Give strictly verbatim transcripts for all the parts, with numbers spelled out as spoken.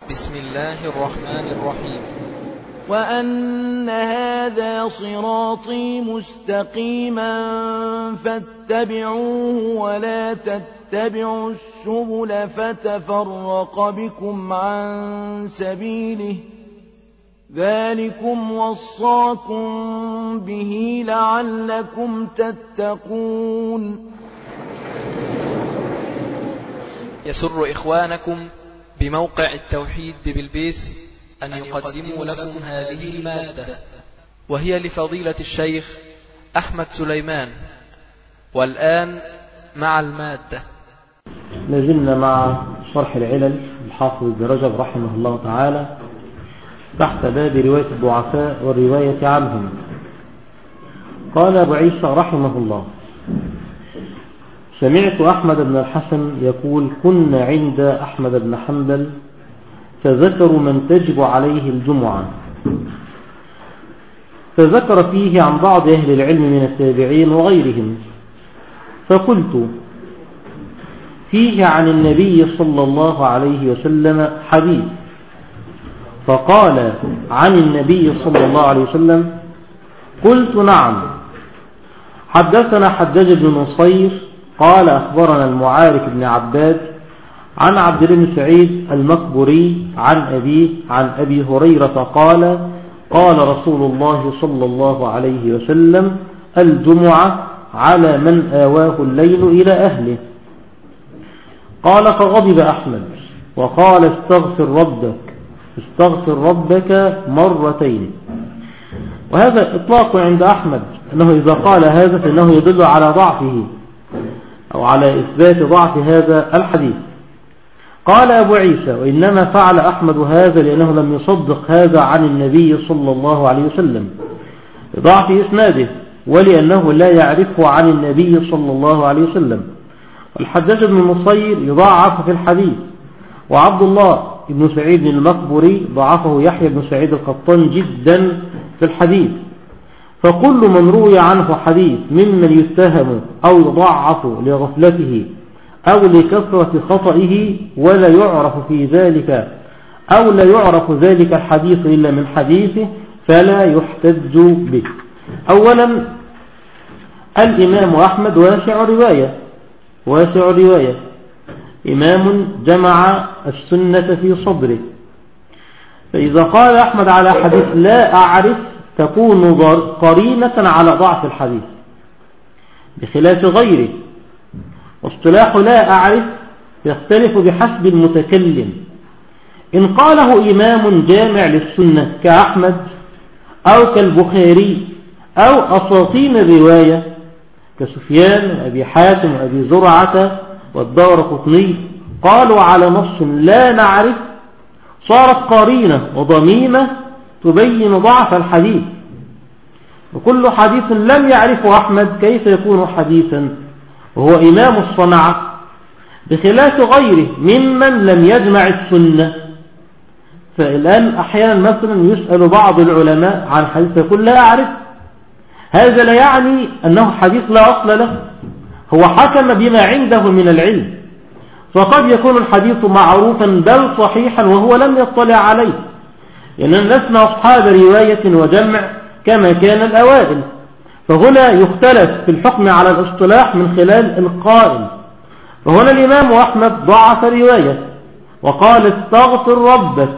بسم الله الرحمن الرحيم. وأن هذا صراطي مستقيما فاتبعوه ولا تتبعوا السبل فتفرق بكم عن سبيله ذلكم وصاكم به لعلكم تتقون. يسر إخوانكم بموقع التوحيد ببلبيس أن يقدموا لكم هذه المادة، وهي لفضيلة الشيخ أحمد سليمان. والآن مع المادة. لازلنا مع شرح العلل الحافظ ابن رجب رحمه الله تعالى تحت باب رواية الضعفاء والرواية عنهم. قال أبو عيسى رحمه الله: سمعت أحمد بن الحسن يقول: كنا عند أحمد بن حنبل فذكروا من تجب عليه الجمعة، فذكر فيه عن بعض أهل العلم من التابعين وغيرهم، فقلت: فيه عن النبي صلى الله عليه وسلم حديث؟ فقال: عن النبي صلى الله عليه وسلم؟ قلت: نعم. حدثنا حجاج بن نصير قال: أخبرنا المعارك بن عباد عن عبد الله بن سعيد المقبري عن أبيه عن أبي هريرة قال: قال رسول الله صلى الله عليه وسلم: الجمعة على من آواه الليل إلى أهله. قال: فغضب أحمد وقال: استغفر ربك استغفر ربك مرتين. وهذا إطلاق عند أحمد، أنه إذا قال هذا فإنه يدل على ضعفه أو على إثبات ضعف هذا الحديث. قال أبو عيسى: وإنما فعل أحمد هذا لأنه لم يصدق هذا عن النبي صلى الله عليه وسلم لضعف إسناده، ولأنه لا يعرفه عن النبي صلى الله عليه وسلم. والحجاج بن نصير يضاعف في الحديث، وعبد الله بن سعيد المقبري ضعفه يحيى بن سعيد القطان جدا في الحديث. فكل من روي عنه حديث ممن يتهم أو يضعف لغفلته أو لكثرة خطئه ولا يعرف في ذلك أو لا يعرف ذلك الحديث إلا من حديثه فلا يحتج به. أولا، الإمام أحمد واسع رواية واسع رواية إمام جمع السنة في صدره، فإذا قال أحمد على حديث لا أعرف تكون قرينة على ضعف الحديث بخلاف غيره. واصطلاح لا أعرف يختلف بحسب المتكلم. إن قاله إمام جامع للسنة كأحمد أو كالبخاري أو أساطين الرواية كسفيان وأبي حاتم وأبي زرعة والدارقطني قالوا على نص لا نعرف، صارت قرينة وضميمة تبين ضعف الحديث. وكل حديث لم يعرفه أحمد كيف يكون حديثا وهو إمام الصنعة، بخلاف غيره ممن لم يجمع السنة. فالآن أحيانا مثلا يسأل بعض العلماء عن حديث يقول لا أعرف، هذا لا يعني أنه حديث لا أصل له، هو حكم بما عنده من العلم، فقد يكون الحديث معروفا بل صحيحا وهو لم يطلع عليه، لأننا لسنا أصحاب رواية وجمع كما كان الأوائل. فهنا يختلف في الحكم على الاصطلاح من خلال القائل. فهنا الإمام أحمد ضعف رواية وقال استغفر ربك،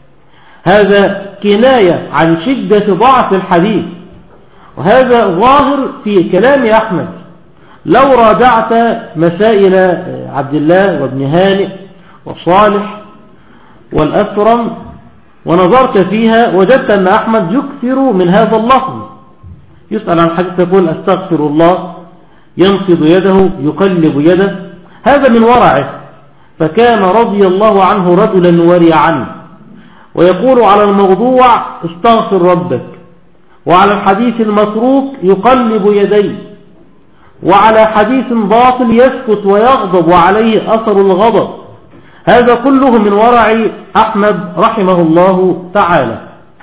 هذا كناية عن شدة ضعف الحديث، وهذا ظاهر في كلام أحمد. لو راجعت مسائل عبد الله وابن هانئ وصالح والأثرم ونظرت فيها وجدت أن أحمد يكثر من هذا اللفظ. يسأل عن حديث يقول أستغفر الله، ينفض يده يقلب يده، هذا من ورعه، فكان رضي الله عنه رجلا ورعا. ويقول على الموضوع استغفر ربك، وعلى الحديث المتروك يقلب يديه، وعلى حديث باطل يسكت ويغضب وعليه أثر الغضب. هذا كله من ورع أحمد رحمه الله تعالى.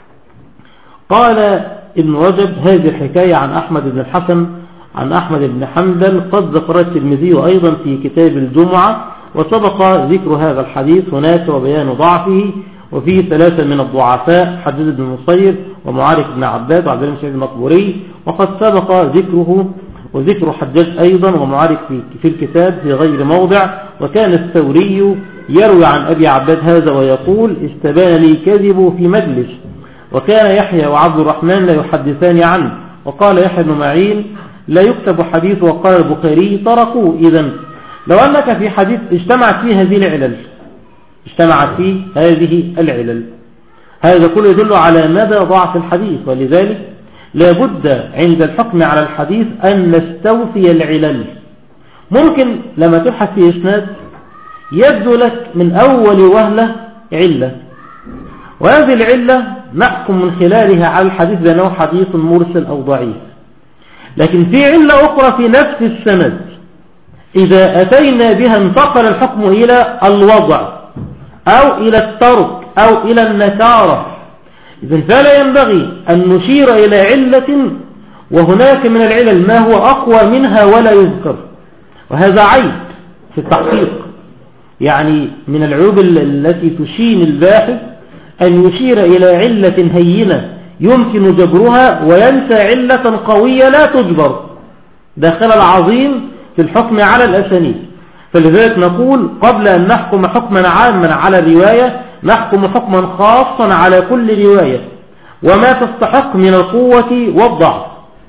قال ابن رجب هذه الحكاية عن أحمد بن الحسن عن أحمد بن حنبل قد ذكر الترمذي أيضا في كتاب الجمعة، وسبق ذكر هذا الحديث هناك وبيان ضعفه وفيه ثلاثة من الضعفاء: حجاج بن نصير ومعارك بن عباد وعبد الله بن سعيد المقبوري، وقد سبق ذكره وذكر حجاج أيضا ومعارك في, في الكتاب في غير موضع. وكان الثوري يروي عن أبي عباد هذا ويقول: استبان لي كذب في مجلس. وكان يحيى وعبد الرحمن لا يحدثان عنه. وقال يحيى بن معين: لا يكتب حديث. وقال البخاري: تركوه. إذن لو أنك في حديث اجتمعت فيه هذه العلل اجتمعت فيه هذه العلل هذا كله يدل على مدى ضعف الحديث. ولذلك لا بد عند الحكم على الحديث أن نستوفي العلل. ممكن لما تبحث في إسناد يبدو لك من أول وهلة علة، وهذه العلة نحكم من خلالها على الحديث بأنه حديث مرسل أو ضعيف. لكن في علة أخرى في نفس السند إذا أتينا بها انتقل الحكم إلى الوضع أو إلى الترك أو إلى النكارة. إذن فلا ينبغي أن نشير إلى علة وهناك من العلل ما هو أقوى منها ولا يذكر، وهذا عيب في التحقيق. يعني من العيوب التي تشين الباحث أن يشير إلى علة هينة يمكن جبرها وينسى علة قوية لا تجبر. داخل العظيم في الحكم على الأسانيد. فلذلك نقول قبل أن نحكم حكما عاما على الرواية نحكم حكما خاصا على كل رواية وما تستحق من القوة والضعف.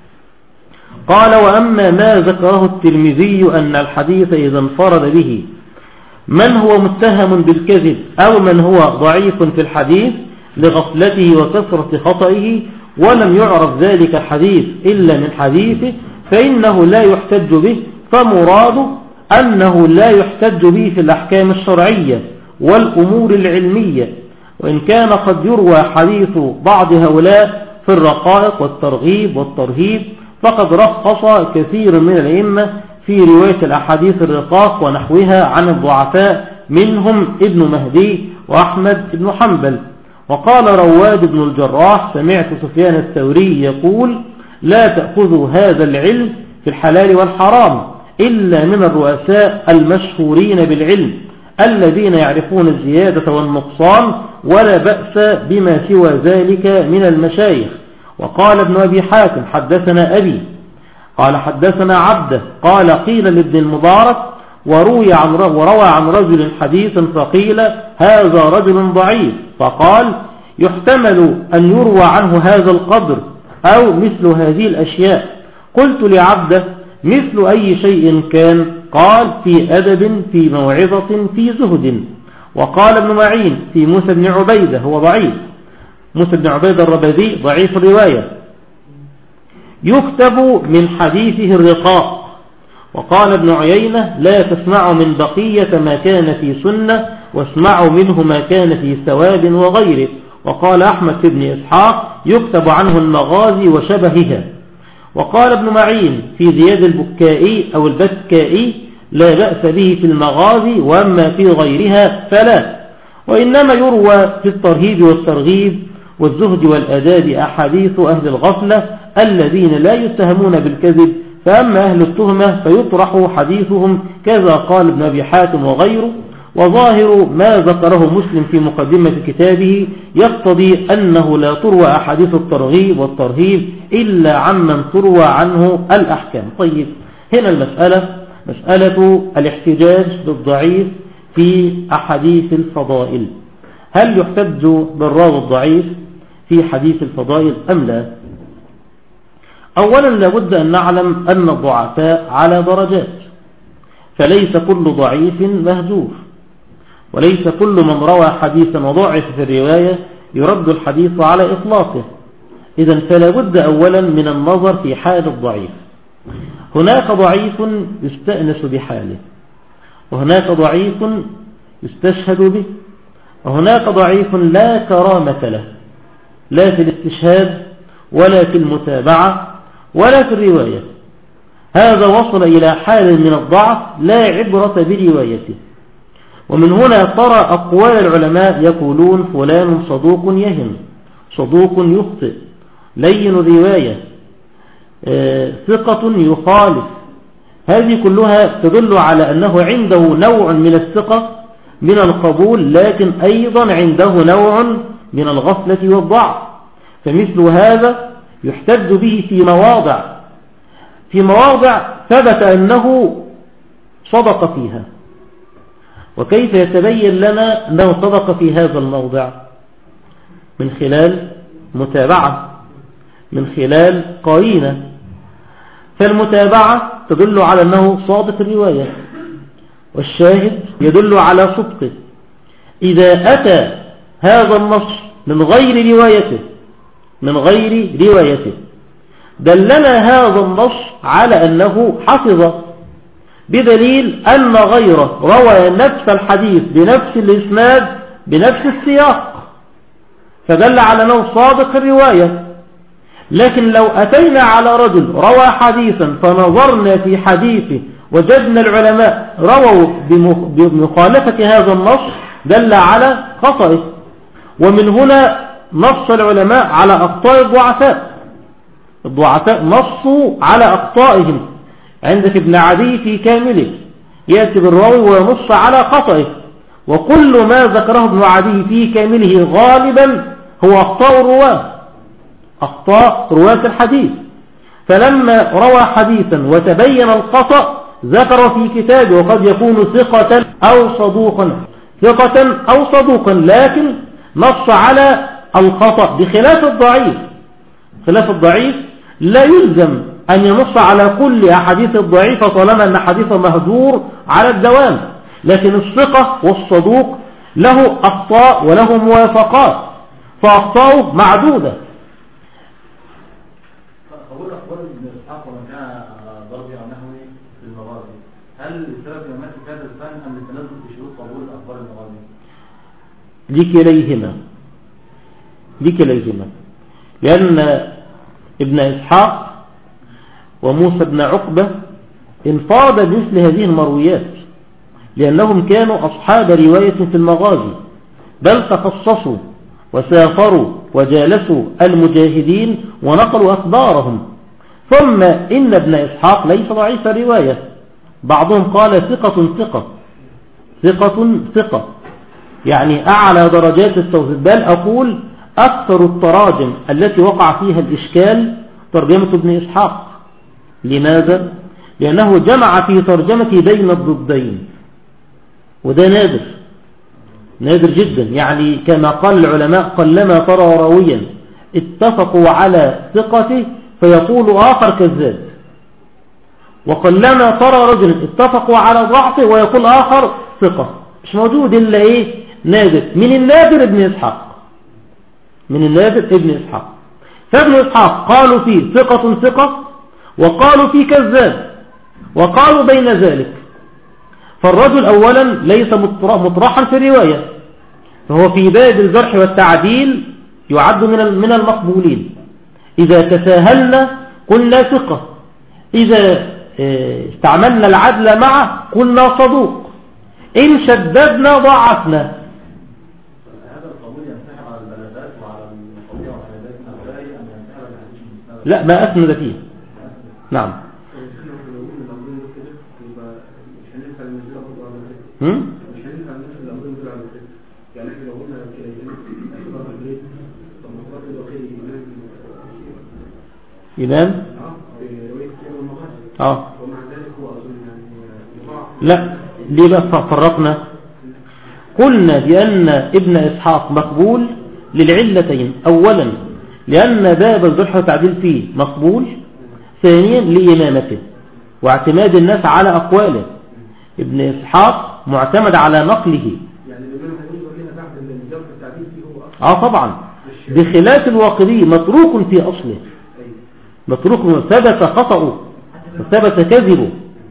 قال: وأما ما ذكره الترمذي أن الحديث إذا انفرد به من هو متهم بالكذب أو من هو ضعيف في الحديث لغفلته وكثرة خطئه ولم يعرف ذلك الحديث إلا من حديثه فإنه لا يحتج به. فمراده أنه لا يحتج به في الأحكام الشرعية والأمور العلمية، وإن كان قد يروى حديث بعض هؤلاء في الرقائق والترغيب والترهيب، فقد رخص كثير من الأئمة في رواية الأحاديث الرقاق ونحوها عن الضعفاء، منهم ابن مهدي وأحمد بن حنبل. وقال رواد بن الجراح: سمعت سفيان الثوري يقول: لا تأخذوا هذا العلم في الحلال والحرام إلا من الرؤساء المشهورين بالعلم الذين يعرفون الزيادة والنقصان، ولا بأس بما سوى ذلك من المشايخ. وقال ابن أبي حاتم: حدثنا أبي قال حدثنا عبده قال قيل لابن المبارك وروي عن وروى عن رجل حديثا فقيل هذا رجل ضعيف، فقال: يحتمل أن يروى عنه هذا القدر أو مثل هذه الأشياء. قلت لعبده: مثل أي شيء كان؟ قال: في أدب، في موعظة، في زهد. وقال ابن معين: في موسى بن عبيدة، هو ضعيف، موسى بن عبيدة الربذي ضعيف الرواية، يكتب من حديثه الرقاء. وقال ابن عيينة: لا تسمعوا من بقية ما كان في سنة واسمعوا منه ما كان في ثواب وغيره. وقال أحمد بن إسحاق: يكتب عنه المغازي وشبهها. وقال ابن معين في زياد البكائي أو البكائي: لا بأس به في المغازي، وأما في غيرها فلا. وإنما يروى في الترهيب والترغيب والزهد والأداب أحاديث أهل الغفلة الذين لا يتهمون بالكذب، فأما أهل التهمة فيطرح حديثهم، كذا قال ابن أبي حاتم وغيره. وظاهر ما ذكره مسلم في مقدمة كتابه يقتضي أنه لا تروى أحاديث الترغيب والترهيب إلا عمن تروى عنه الأحكام. طيب، هنا المسألة مسألة الاحتجاج بالضعيف في أحاديث الفضائل. هل يحتج بالراوي الضعيف في حديث الفضائل أم لا؟ أولا لابد أن نعلم أن الضعفاء على درجات، فليس كل ضعيف مهجور، وليس كل من روى حديثا وضعف في الرواية يرد الحديث على إطلاقه. إذن فلا بد أولا من النظر في حال الضعيف. هناك ضعيف يستأنس بحاله، وهناك ضعيف يستشهد به، وهناك ضعيف لا كرامة له، لا في الاستشهاد ولا في المتابعة ولا في الرواية. هذا وصل إلى حال من الضعف لا عبرة بروايته. ومن هنا ترى أقوال العلماء يقولون فلان صدوق يهم، صدوق يخطئ، لين الرواية، ثقة يخالف. هذه كلها تدل على أنه عنده نوع من الثقة من القبول، لكن أيضا عنده نوع من الغفلة والضعف، فمثل هذا يحتج به في مواضع في مواضع ثبت أنه صدق فيها. وكيف يتبين لنا أنه صدق في هذا الموضع؟ من خلال متابعة، من خلال قرينة. فالمتابعة تدل على أنه صادق الرواية، والشاهد يدل على صدقه. إذا أتى هذا النص من غير روايته من غير روايته دلنا هذا النص على أنه حفظ، بدليل أن غيره روى نفس الحديث بنفس الإسناد بنفس السياق، فدل على أنه صادق الرواية. لكن لو أتينا على رجل روى حديثا فنظرنا في حديثه وجدنا العلماء رووا بمخالفة هذا النص، دل على خطئه. ومن هنا نص العلماء على أخطاء الضعفاء. الضعفاء نصوا على أخطائهم. عندك ابن عدي في كامله يأتي بالراوي وينص على خطئه، وكل ما ذكره ابن عدي في كامله غالبا هو أخطاء الرواة أخطاء رواة الحديث. فلما روى حديثا وتبين الخطأ ذكر في كتابه، وقد يكون ثقة أو صدوقا ثقة أو صدوقا لكن نص على الخطأ، بخلاف الضعيف. خلاف الضعيف لا يلزم أن ينص على كل أحاديث الضعيفة طالما أن حديثه مهجور على الدوام، لكن الثقة والصدوق له أخطاء وله موافقات، فأخطاؤه معدودة. قبول أخبار ابن إسحاق ومن كان ضربي أو نحوه في المغازي، هل السبب في ممات هذا الفن أم للتنزل في شروط قبول أخبار المغازي؟ لكليهما لكليهما لأن ابن إسحاق وموسى بن عقبة انفرد بمثل هذه المرويات، لأنهم كانوا أصحاب رواية في المغازي، بل تخصصوا وسافروا وجالسوا المجاهدين ونقلوا أخبارهم. ثم إن ابن إسحاق ليس ضعيف الرواية، بعضهم قال ثقة ثقة ثقة ثقة يعني أعلى درجات التوثيق، بل أقول أكثر التراجم التي وقع فيها الإشكال ترجمة ابن إسحاق. لماذا؟ لأنه جمع في ترجمته بين الضدين، وده نادر نادر جدا. يعني كما قال العلماء قلما ترى راويا اتفقوا على ثقته فيقول آخر كذاب، وقلما ترى رجل اتفقوا على ضعفه ويقول آخر ثقة. مش موجود إلا إيه؟ نادر. من النادر ابن إسحاق من النادر ابن إسحاق فابن إسحاق قالوا فيه ثقة ثقة، وقالوا فيه كذاب، وقالوا بين ذلك. فالرجل أولا ليس مطرحا في الرواية، فهو في باب الجرح والتعديل يعد من من المقبولين. إذا تساهلنا قلنا ثقة، إذا استعملنا العدل معه قلنا صدوق، إن شددنا ضعفنا. هذا القبول ينسحب على البلاغات وعلى القضية وعلى ذلك أم ينسحب على الحديث المسند؟ لا، ما أسند فيه. نعم. هم؟ إمام؟ آه. لا، ليه بقى فرقنا؟ قلنا بأن ابن إسحاق مقبول للعلتين. أولا لأن باب الجرح والتعديل فيه مقبول، ثانيا لإمامته واعتماد الناس على أقواله. ابن إسحاق معتمد على نقله. يعني الإمام هنيجي يقول لنا بعد الجرح والتعديل فيه هو آه طبعا، بخلاف الواقدي متروك في أصله، متروك ثبت خطأه وثبت كذبه.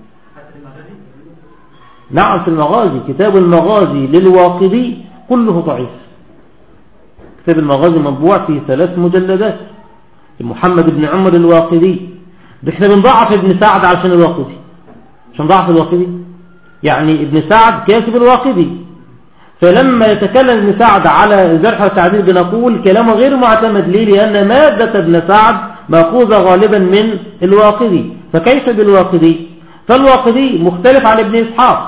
نعم، في المغازي، كتاب المغازي للواقدي كله ضعيف. كتاب المغازي مطبوع في ثلاث مجلدات محمد بن عمر الواقدي. احنا بنضعف ابن سعد عشان الواقدي، عشان ضعف الواقدي. يعني ابن سعد كاتب الواقدي، فلما يتكلم ابن سعد على الجرح والتعديل بنقول كلامه غير معتمد. ليه؟ لأن مادة ابن سعد مأخوذة غالبا من الواقدي، فكيف بالواقدي؟ فالواقدي مختلف عن ابن إسحاق.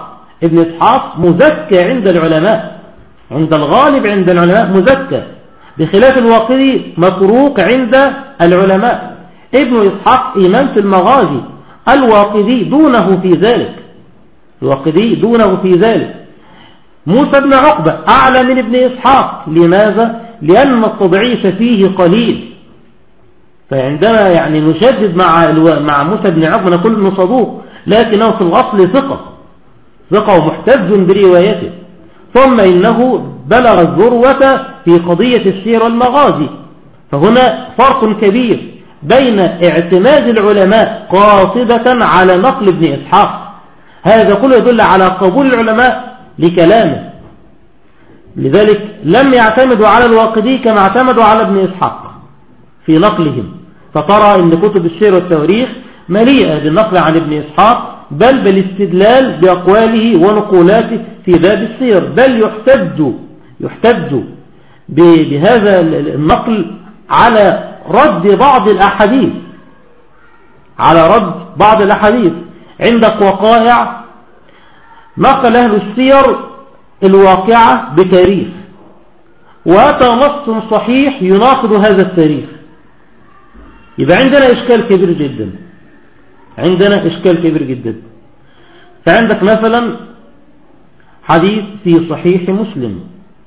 ابن إسحاق مزكى عند العلماء، عند الغالب عند العلماء مزكى، بخلاف الواقدي متروك عند العلماء. ابن إسحاق إمام في المغازي، الواقدي دونه في ذلك، الواقدي دونه في ذلك. موسى بن عقبة أعلى من ابن إسحاق. لماذا؟ لأن التضعيف فيه قليل. فعندما يعني نشدد مع مع موسى بن عقبة نقول انه صدوق، لكنه في الأصل ثقة، ثقة ومحتج بروايته. ثم إنه بلغ الذروة في قضية السير والمغازي. فهنا فرق كبير بين اعتماد العلماء قاطبة على نقل ابن إسحاق، هذا كله يدل على قبول العلماء لكلامه. لذلك لم يعتمدوا على الواقدي كما اعتمدوا على ابن إسحاق في نقلهم. فترى أن كتب السير والتواريخ مليئة بالنقل عن ابن إسحاق، بل بالاستدلال بأقواله ونقولاته في باب السير، بل يحتج يحتج بهذا النقل على رد بعض الأحاديث، على رد بعض الأحاديث. عندك وقائع نقل أهل السير الواقعة بتاريخ، وأتى نص صحيح يناقض هذا التاريخ، يبقى عندنا إشكال كبير جدا، عندنا إشكال كبير جدا. فعندك مثلا حديث في صحيح مسلم،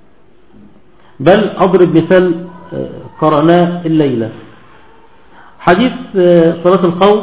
بل أضرب مثال قرأناه الليلة، حديث صلاة الخوف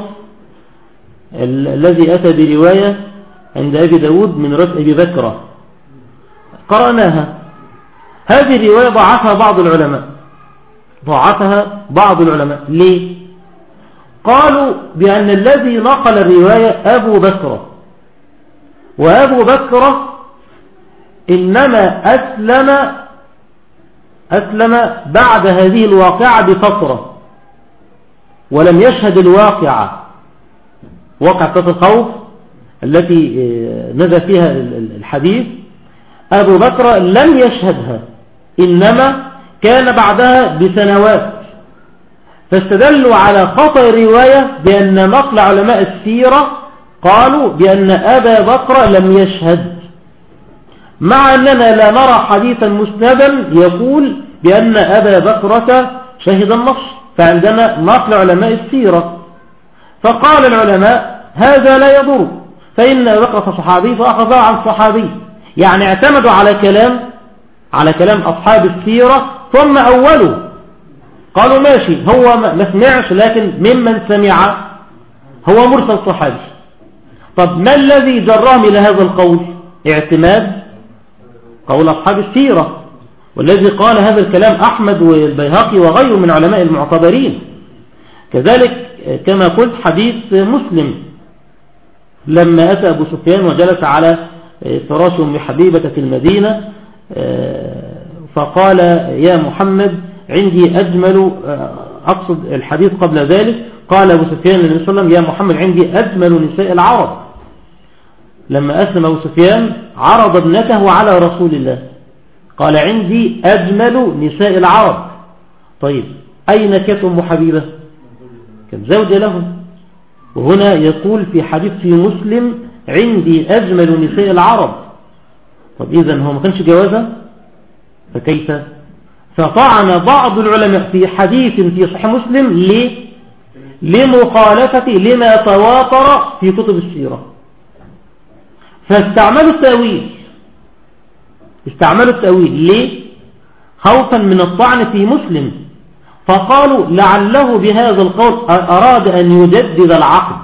الذي أتى برواية عند أبي داود من رواية أبي بكر، قرأناها. هذه الرواية ضعفها بعض العلماء، ضعفها بعض العلماء. ليه؟ قالوا بأن الذي نقل الرواية أبو بكر، وأبو بكر إنما أسلم أسلم بعد هذه الواقعة بفترة، ولم يشهد الواقعة، واقعة الخوف التي نزل فيها الحديث، أبو بكر لم يشهدها، إنما كان بعدها بسنوات. فاستدلوا على خطأ الرواية بأن نقل علماء السيرة قالوا بأن أبا بكر لم يشهد، مع أننا لا نرى حديثا مسندا يقول بأن أبا بكرة شهد النصر، فعندنا نقل علماء السيرة. فقال العلماء هذا لا يضر، فإن أبا بكرة صحابي فأخذ عن صحابي، يعني اعتمدوا على كلام على كلام أصحاب السيرة ثم أولوا، قالوا ماشي هو ما سمعش، لكن ممن سمع هو مرسل صحابي. طب ما الذي جرهم إلى هذا القول؟ اعتماد قول أصحاب السيرة، والذي قال هذا الكلام أحمد والبيهقي وغيره من علماء المعتبرين. كذلك كما قلت حديث مسلم لما أتى أبو سفيان وجلس على فراش أم حبيبة في المدينة، فقال يا محمد عندي أجمل، أقصد الحديث قبل ذلك، قال أبو سفيان للنبي صلى الله عليه وسلم يا محمد عندي أجمل نساء العرب. لما أسلم أبو سفيان عرض ابنته على رسول الله، قال عندي أجمل نساء العرب. طيب أين كانت أم حبيبة؟ كانت زوجة له، وهنا يقول في حديث في مسلم عندي أجمل نساء العرب. طب إذن هو ما كانش جوازها؟ فكيف؟ فطعن بعض العلماء في حديث في صحيح مسلم ليه؟ لمخالفة لما تواتر في كتب السيرة، فاستعملوا التأويل، استعملوا التأويل ليه؟ خوفا من الطعن في مسلم، فقالوا لعله بهذا القول أراد أن يجدد العقد،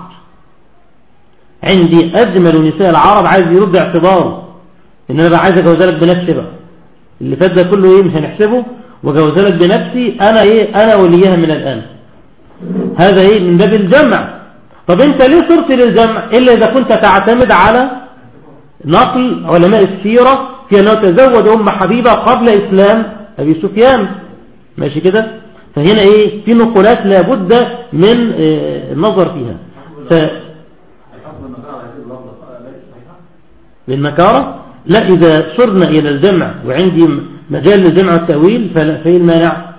عندي أجمل نساء العرب، عايز يرد اعتباره إن أنا بقى عايز أجوزلك بنفسي، بقى اللي فات ده كله إيه مش هنحسبه، وجوزلك بنفسي أنا إيه أنا وليها من الآن. هذا إيه من باب الجمع. طب أنت ليه صرت للجمع إلا إذا كنت تعتمد على نقل علماء السيرة في أنه تزوج أم حبيبة قبل إسلام أبي سفيان، ماشي كده؟ فهنا إيه في نقولات لابد من إيه النظر فيها. ف... بالنكارة لا، إذا صرنا إلى الجمع وعندي مجال للجمع والتأويل فإيه المانع؟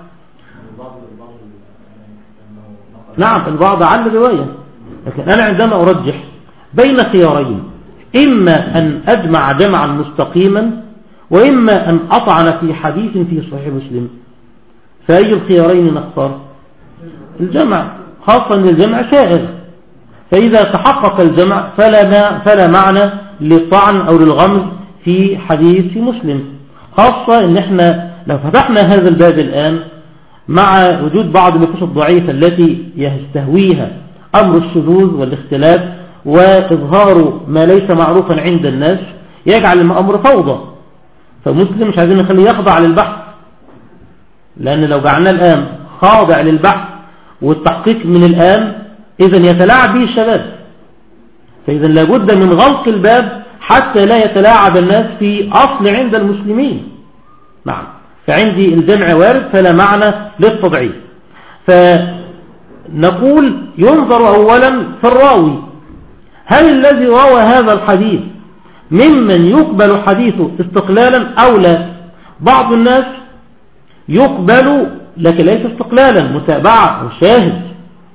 نعم البعض عن الرواية، لكن أنا عندما أرجح بين خيارين إما أن أجمع جمعا مستقيما وإما أن أطعن في حديث في صحيح مسلم، فأي الخيارين نختار؟ الجمع، خاصة أن الجمع سائغ، فإذا تحقق الجمع فلا, ما فلا معنى للطعن أو للغمز في حديث مسلم، خاصة أن احنا لو فتحنا هذا الباب الآن مع وجود بعض النصوص الضعيفة التي يستهويها أمر الشذوذ والاختلاف وإظهار ما ليس معروفا عند الناس، يجعل الأمر فوضى. فمسلم مش عايزين نخليه يخضع للبحث، لأن لو جعلنا الآن خاضع للبحث والتحقيق من الآن إذن يتلاعب به الشباب، فإذا لابد من غلق الباب حتى لا يتلاعب الناس في أصل عند المسلمين. نعم، فعندي الجمع وارد فلا معنى للتضعيف. فنقول ينظر أولا في الراوي، هل الذي روى هذا الحديث ممن يقبل حديثه استقلالا أو لا؟ بعض الناس يقبل لكن ليس استقلالا، متابعة وشاهد،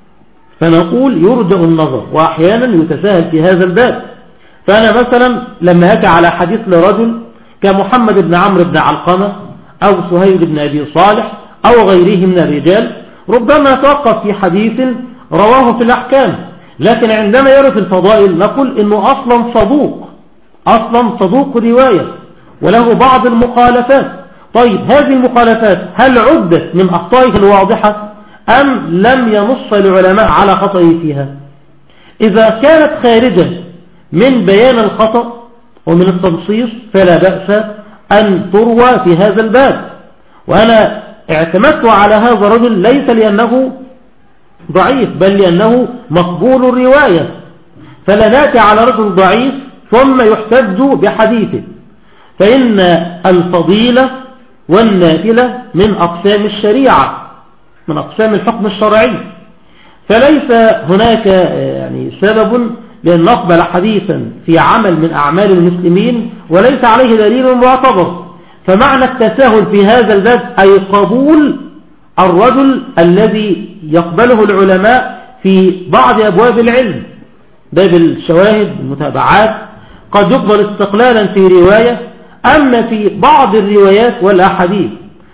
فنقول يرجع النظر، وأحيانا يتساهل في هذا الباب. فأنا مثلا لما أتى على حديث لرجل كمحمد بن عمرو بن علقمة أو سهيل بن أبي صالح أو غيره من الرجال، ربما توقف في حديث رواه في الأحكام، لكن عندما يرى في الفضائل نقول إنه أصلا صدوق، أصلا صدوق رواية وله بعض المخالفات. طيب هذه المخالفات هل عدت من أخطائه الواضحة أم لم ينص العلماء على خطئه فيها؟ إذا كانت خارجة من بيان الخطأ ومن التنصيص فلا بأس أن تروى في هذا الباب. وأنا اعتمدت على هذا الرجل ليس لأنه ضعيف بل لأنه مقبول الرواية، فلا نأتي على رجل ضعيف ثم يحتج بحديثه، فإن الفضيلة والنافلة من أقسام الشريعة، من أقسام الحكم الشرعي، فليس هناك يعني سبب لأن نقبل حديثا في عمل من أعمال المسلمين وليس عليه دليل معتبر. فمعنى التساهل في هذا الباب أي قبول الرجل الذي يقبله العلماء في بعض أبواب العلم، باب الشواهد المتابعات قد يقبل استقلالا في رواية، أما في بعض الروايات والأحاديث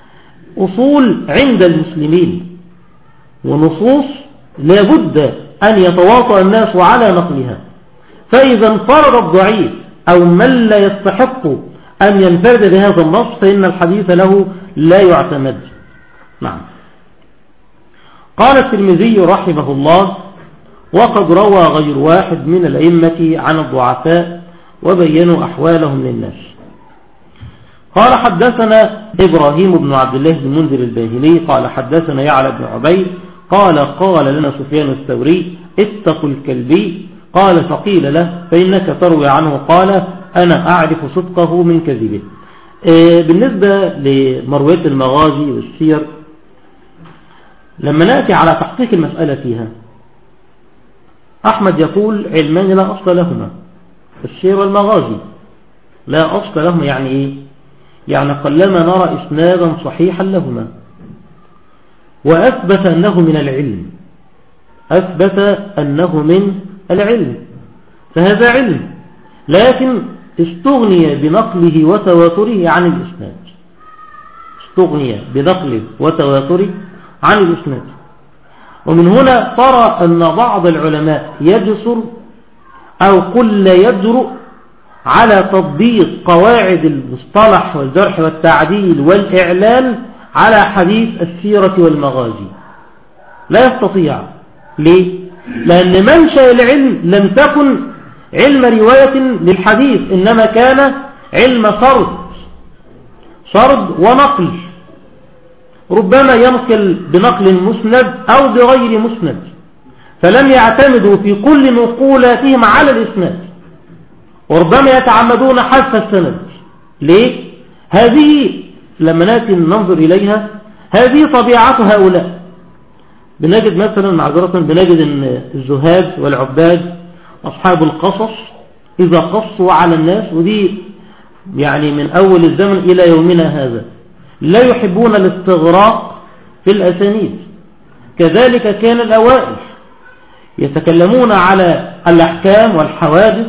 أصول عند المسلمين ونصوص لابد أن يتواطأ الناس على نقلها، فإذا انفرد الضعيف أو من لا يستحق أن ينفرد بهذا النص فإن الحديث له لا يعتمد. نعم. قال الترمذي رحمه الله: وقد روى غير واحد من الأئمة عن الضعفاء وبينوا أحوالهم للناس. قال حدثنا إبراهيم بن عبد الله بن منذر الباهلي قال حدثنا يعلى بن عبيد قال قال لنا سفيان الثوري: اتقوا الكلبي. قال فقيل له: فإنك تروي عنه. قال: أنا أعرف صدقه من كذبه. بالنسبة لمرويات المغازي والسير، لما نأتي على تحقيق المسألة فيها، أحمد يقول: علمان لا أصل لهما، السير والمغازي لا أصل لهما. يعني إيه؟ يعني قلما نرى إسنادا صحيحا لهما، وأثبت أنه من العلم، أثبت أنه من العلم، فهذا علم، لكن استغني بنقله وتواتره عن الإسناد، استغني بنقله وتواتره عن الإسناد. ومن هنا ترى أن بعض العلماء يجسر أو قل لا يجرؤ على تطبيق قواعد المصطلح والجرح والتعديل والإعلال على حديث السيرة والمغازي، لا يستطيع. ليه؟ لأن منشأ العلم لم تكن علم رواية للحديث، إنما كان علم سرد سرد ونقل، ربما ينقل بنقل مسند أو بغير مسند، فلم يعتمدوا في كل نقولاتهم على الإسناد، وربما يتعمدون حذف السند. ليه؟ هذه لما نأتي ننظر إليها هذه طبيعة هؤلاء. بنجد مثلا معذرة بنجد أن الزهاد والعباد أصحاب القصص إذا قصوا على الناس، ودي يعني من أول الزمن إلى يومنا هذا، لا يحبون الاستغراق في الأسانيد. كذلك كان الأوائل يتكلمون على الأحكام والحوادث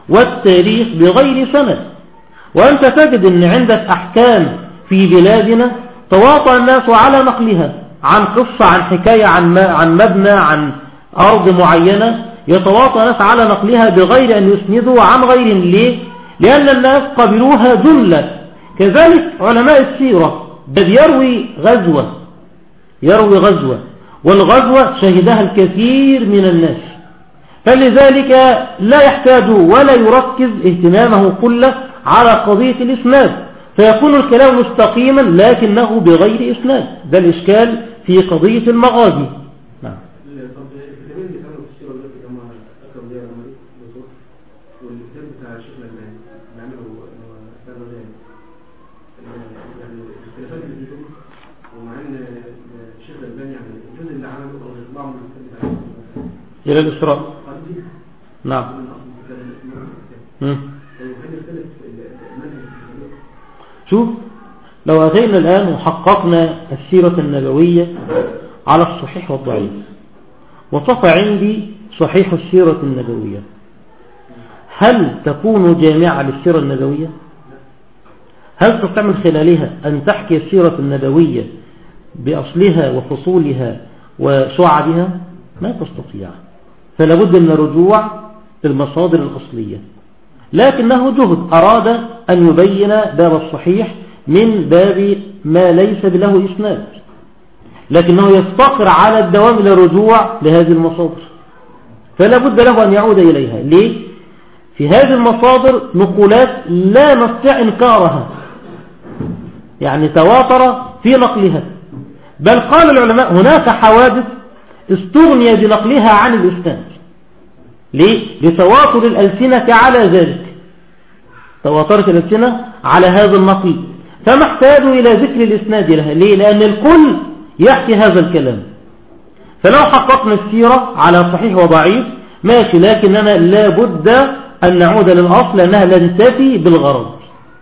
والتاريخ بغير سند. وأنت تجد أن عندك أحكام في بلادنا تواطأ الناس على نقلها عن قصة، عن حكاية، عن عن مبنى، عن أرض معينة، يتواطأ الناس على نقلها بغير أن يسندوا عن غيرهم. ليه؟ لأن الناس قبلوها جملة. كذلك علماء السيرة، ده يروي غزوة يروي غزوة والغزوة شهدها الكثير من الناس، فلذلك لا يحتاج ولا يركز اهتمامه كله على قضية الإسناد، فيكون الكلام مستقيما لكنه بغير إسناد. ده الإشكال في قضية المغازي. نعم. إلى الإسراء. نعم. شوف، لو أتينا الآن وحققنا السيرة النبوية على الصحيح والضعيف، وصف عندي صحيح السيرة النبوية، هل تكون جامعة للسيرة النبوية؟ هل تستطيع من خلالها أن تحكي السيرة النبوية بأصلها وفصولها وشعبها؟ ما تستطيع. فلا بد من الرجوع للمصادر الأصلية. لكنه جهد أراد أن يبين باب الصحيح من باب ما ليس له إسناد، لكنه يفتقر على الدوام إلى الرجوع لهذه المصادر، فلا بد له أن يعود إليها. ليه؟ في هذه المصادر نقولات لا نستطيع إنكارها، يعني تواتر في نقلها. بل قال العلماء هناك حوادث استغني بنقلها عن الإسناد. ليه؟ لتواتر الألسنة على ذلك، تواترت الألسنة على هذا النقل، فما احتاجوا إلى ذكر الإسناد لها. ليه؟ لأن الكل يحكي هذا الكلام. فلو حققنا السيرة على صحيح وضعيف ماشي، لكننا لا بد أن نعود للأصل لأنها لن تفي بالغرض.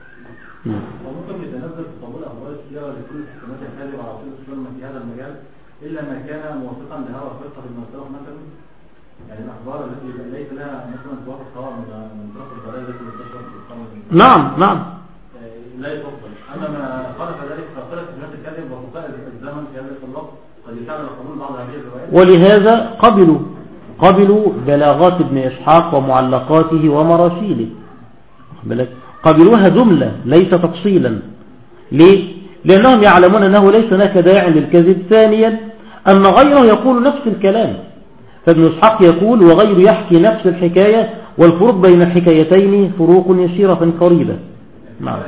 وممكن يتنزل في طابور أخبار السيرة لكل الحكومات الكاذبة على رسول السلام في هذا المجال إلا ما كان موافقا لهوى فرقة ابن مسروق مثلا، يعني الأخبار التي ليس لها مثلا توافق سواء من فرق البلاد التي تنتشر في القرن. نعم نعم لا يفضل. أما ما خالف ذلك ففرق الحكومات الكاذبة وفقاء الزمن في هذا الوقت قد يساعد القبول بعض هذه الروايات. ولهذا قبلوا قبلوا بلاغات ابن إسحاق ومعلقاته ومراسيله، قبلوها جملة ليس تفصيلا. ليه؟ لأنهم يعلمون أنه ليس هناك داعي للكذب. ثانيا أن غيره يقول نفس الكلام، فابن إسحاق يقول وغيره يحكي نفس الحكاية، والفروق بين الحكايتين فروق يسيرة قريبة. نعم.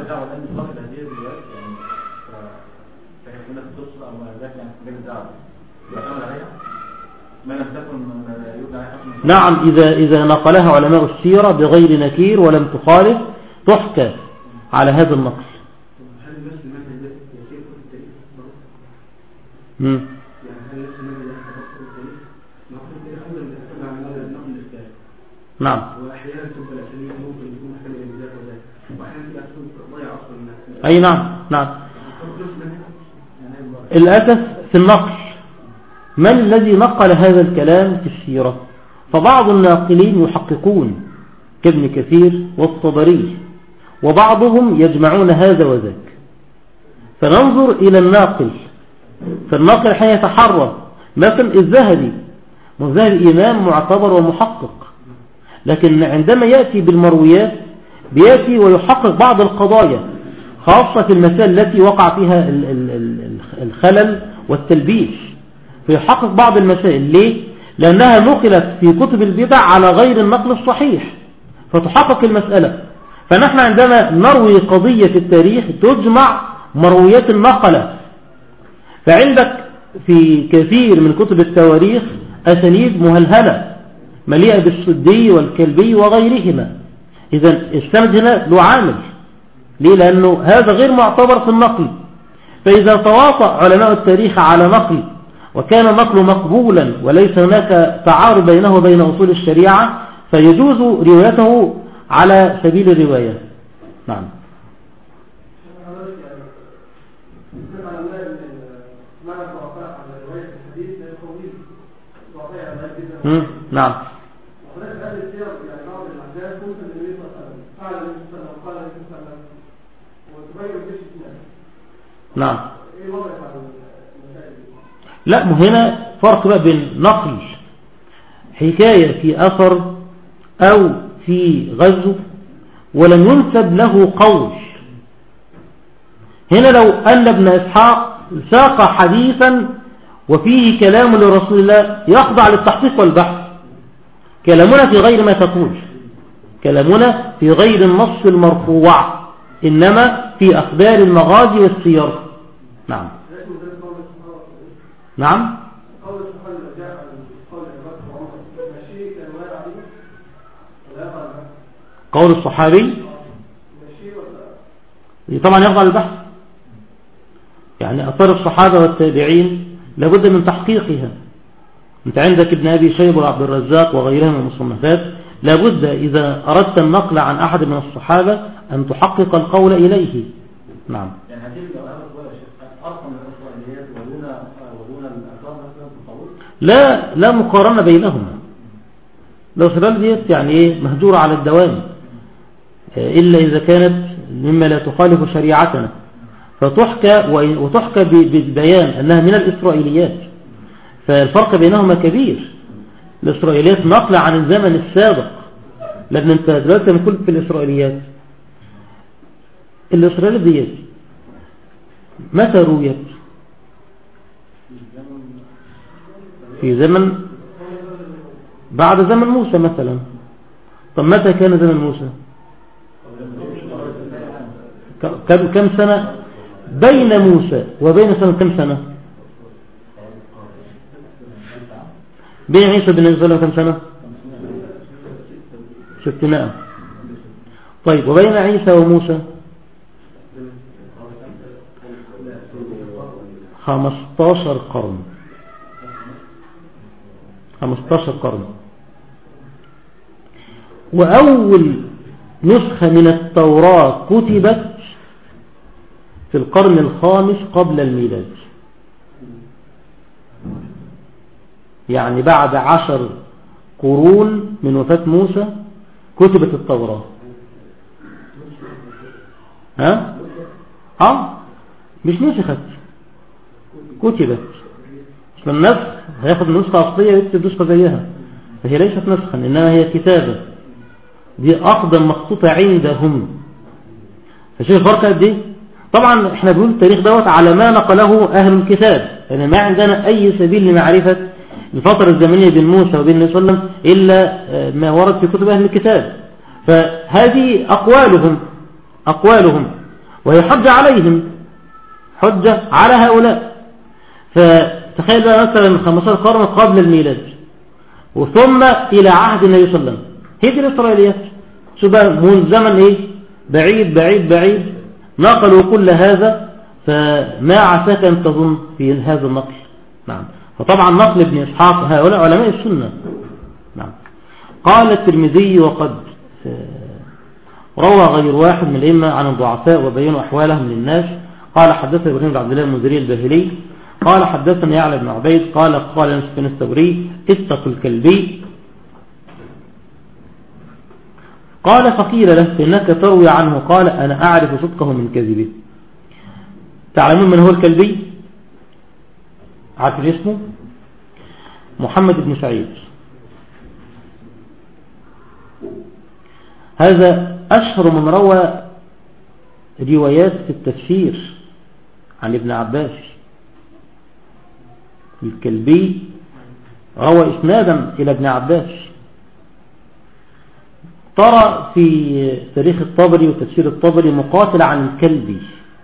نعم، إذا إذا نقلها علماء السيرة بغير نكير ولم تخالف تحكى على هذا النقل. امم نعم. أي نعم نعم. الأسف في النقل، من الذي نقل هذا الكلام في السيرة؟ فبعض الناقلين يحققون كابن كثير والطبري، وبعضهم يجمعون هذا وذاك. فننظر إلى الناقل، فالناقل حين يتحرر مثلا الذهبي، والذهبي إمام معتبر ومحقق، لكن عندما يأتي بالمرويات بيأتي ويحقق بعض القضايا خاصة في المسائل التي وقع فيها الخلل والتلبيس، فيحقق بعض المسائل. ليه؟ لأنها نقلت في كتب البدع على غير النقل الصحيح، فتحقق المسألة. فنحن عندما نروي قضية في التاريخ تجمع مرويات النقلة، فعندك في كثير من كتب التواريخ أسانيد مهلهلة مليئة بالسدي والكلبي وغيرهما. إذن السند هنا له عامل. ليه؟ لأنه هذا غير معتبر في النقل. فإذا تواطأ علماء التاريخ على نقل وكان النقل مقبولا وليس هناك تعارض بينه وبين أصول الشريعة، فيجوز روايته على سبيل الرواية. نعم. مم. نعم. نعم. لا، هنا فرق بقى بين نقل حكاية في أثر أو في غزو ولم ينسب له قول. هنا لو أن ابن إسحاق ساق حديثا وفيه كلام لرسول الله يخضع للتحقيق والبحث. كلامنا في غير ما تقول، كلامنا في غير النص المرفوع، إنما في أخبار المغازي والسير. نعم نعم. قول الصحابي طبعا يخضع للبحث، يعني أثار الصحابة والتابعين لابد من تحقيقها. أنت عندك ابن أبي شيبة وعبد الرزاق وغيرهم من المصنفات، لابد إذا أردت النقل عن أحد من الصحابة أن تحقق القول إليه. نعم. يعني هذه لو أرقى من الإسرائيليات ودون ودون الأكرام مثلا تطور؟ لا لا مقارنة بينهما. لو سبب ديت يعني إيه مهجورة على الدوام، إلا إذا كانت مما لا تخالف شريعتنا، فتحكى وتحكى بالبيان أنها من الإسرائيليات، فالفرق بينهما كبير. الإسرائيليات نقل عن الزمن السابق، لأن أنت دلوقتي نقول في الإسرائيليات، الإسرائيليات ديت متى رويت؟ في زمن بعد زمن موسى مثلا. طب متى كان زمن موسى؟ كم كم سنة بين موسى وبين سنة؟ كم سنة بين عيسى بن عيسى كم سنة؟ ستمائة. طيب وبين عيسى وموسى خمستاشر قرن. خمستاشر قرن. وأول نسخة من التوراة كتبت في القرن الخامس قبل الميلاد، يعني بعد عشر قرون من وفاة موسى كتبت التوراة. ها؟ ها؟ مش نسخت، كتبت. مش من نسخ هياخد نسخة أصلية ويكتب نسخة زيها، فهي ليست نسخا إنما هي كتابة. دي أقدم مخطوطة عندهم. فشوف الفرق قد إيه؟ طبعا احنا بنقول التاريخ دوت على ما نقله أهل الكتاب، لأن ما عندنا أي سبيل لمعرفة الفترة الزمنية بين موسى وبين النبي صلى الله عليه وسلم إلا ما ورد في كتب أهل الكتاب. فهذه أقوالهم أقوالهم وهي حجة عليهم، حجة على هؤلاء. فتخيل بقى مثلا خمستاشر قرن قبل الميلاد وثم إلى عهد النبي صلى الله عليه وسلم، هي دي الإسرائيليات. شو بقى من زمن إيه بعيد بعيد بعيد نقلوا كل هذا، فما عساك أن تظن في هذا النقل. نعم. فطبعا نقل ابن إسحاق هؤلاء علماء السنة. نعم. قال الترمذي وقد روى غير واحد من الأئمة عن الضعفاء وبينوا أحوالهم للناس. قال حدثنا إبراهيم بن عبد الله المنذري الباهلي قال حدثنا يعلى بن عبيد قال قال سفيان الثوري اتقوا الكلبي. قال فقيل له إنك تروي عنه، قال أنا أعرف صدقه من كذبه. تعلمون من هو الكلبي؟ عارف اسمه؟ محمد بن سعيد. هذا أشهر من روى روايات في التفسير عن ابن عباس. الكلبي روى إسنادا إلى ابن عباس. ترى في تاريخ الطبري وتفسير الطبري مقاتل عن الكلبي.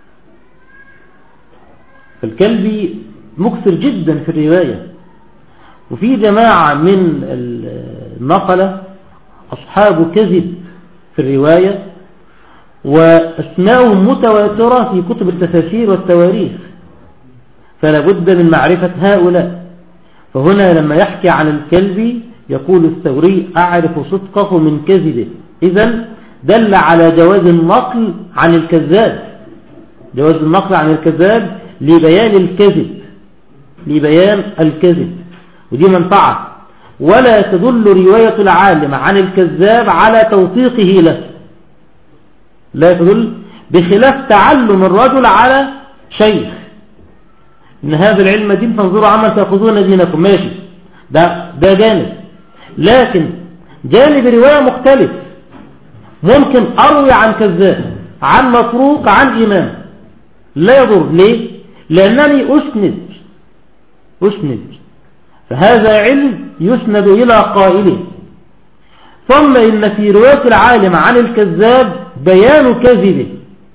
فالكلبي مكثر جدا في الرواية، وفي جماعة من النقلة أصحاب كذب في الرواية، وأسماءهم متواترة في كتب التفاسير والتواريخ، فلا بد من معرفة هؤلاء. فهنا لما يحكي عن الكلبي يقول الثوري أعرف صدقه من كذبه. إذن دل على جواز النقل عن الكذاب، جواز النقل عن الكذاب لبيان الكذب، لبيان الكذب، ودي منفعة. ولا تدل رواية العالم عن الكذاب على توثيقه له، لا تدل، بخلاف تعلم الرجل على شيخ إن هذا العلم دين فانظروا عمن تأخذون دينكم، ماشي، ده, ده جانب. لكن جانب رواية مختلف، ممكن أروي عن كذاب، عن متروك، عن إمام، لا يضر. ليه؟ لأنني أسند أسند فهذا علم يسند إلى قائله. ثم إن في رواية العالم عن الكذاب بيان كذبه.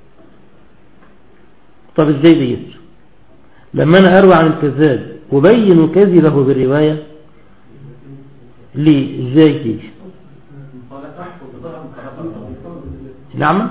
طب إزاي ديت؟ لما أنا أروي عن الكذاب وبين كذبه بالرواية، ليه؟ إزاي دي؟ نعم،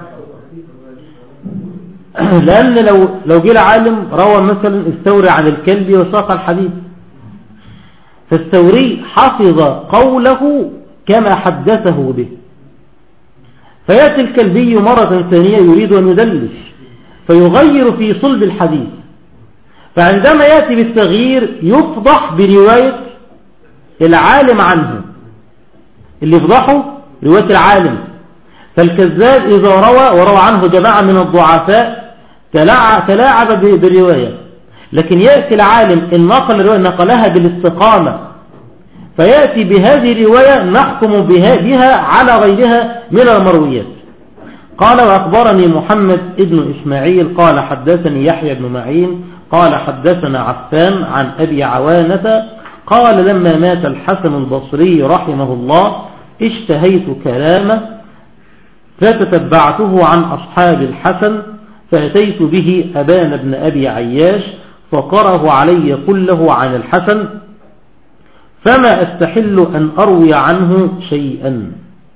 لأن لو لو جه العالم روى مثلا الثوري عن الكلب وساق الحديث، فالثوري حفظ قوله كما حدثه به، فيأتي الكلبي مرة ثانية يريد أن يدلس فيغير في صلب الحديث، فعندما يأتي بالتغيير يفضح برواية العالم عنه، اللي يفضحه رواية العالم. فالكذاب إذا روى وروى عنه جماعة من الضعفاء تلاعب بالرواية، لكن يأتي العالم إن نقل الرواية نقلها بالاستقامة، فيأتي بهذه الرواية نحكم بها, بها على غيرها من المرويات. قال وأخبرني محمد ابن إسماعيل قال حدثني يحيى بن معين قال حدثنا عفان عن أبي عوانة قال لما مات الحسن البصري رحمه الله اشتهيت كلامه فتتبعته عن أصحاب الحسن فأتيت به أبان بن أبي عياش فقرأه علي كله عن الحسن فما أستحل أن أروي عنه شيئا.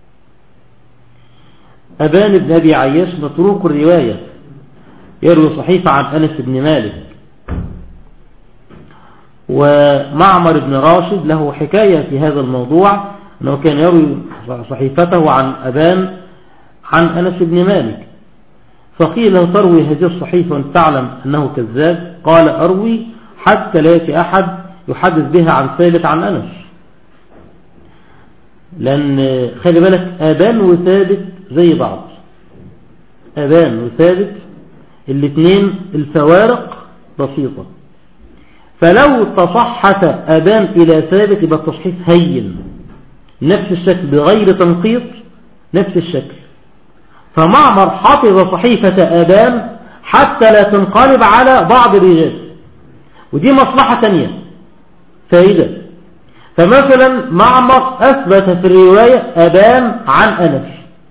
أبان بن أبي عياش متروك الرواية، يروي صحيفة عن أنس بن مالك. ومعمر بن راشد له حكاية في هذا الموضوع أنه كان يروي صحيفته عن أبان عن أنس بن مالك، فقيل له تروي هذه الصحيفة وأنت تعلم أنه كذاب؟ قال أروي حتى لا يأتي أحد يحدث بها عن ثابت عن أنس، لأن خلي بالك أبان وثابت زي بعض، أبان وثابت الاثنين الفوارق بسيطة، فلو تصحت أبان إلى ثابت يبقى التصحيف هين نفس الشكل بغير تنقيط نفس الشكل. فمعمر حفظ صحيفة أبان حتى لا تنقلب على بعض الرجال، ودي مصلحة تانية فائدة. فمثلا معمر أثبت في الرواية أبان عن أنس،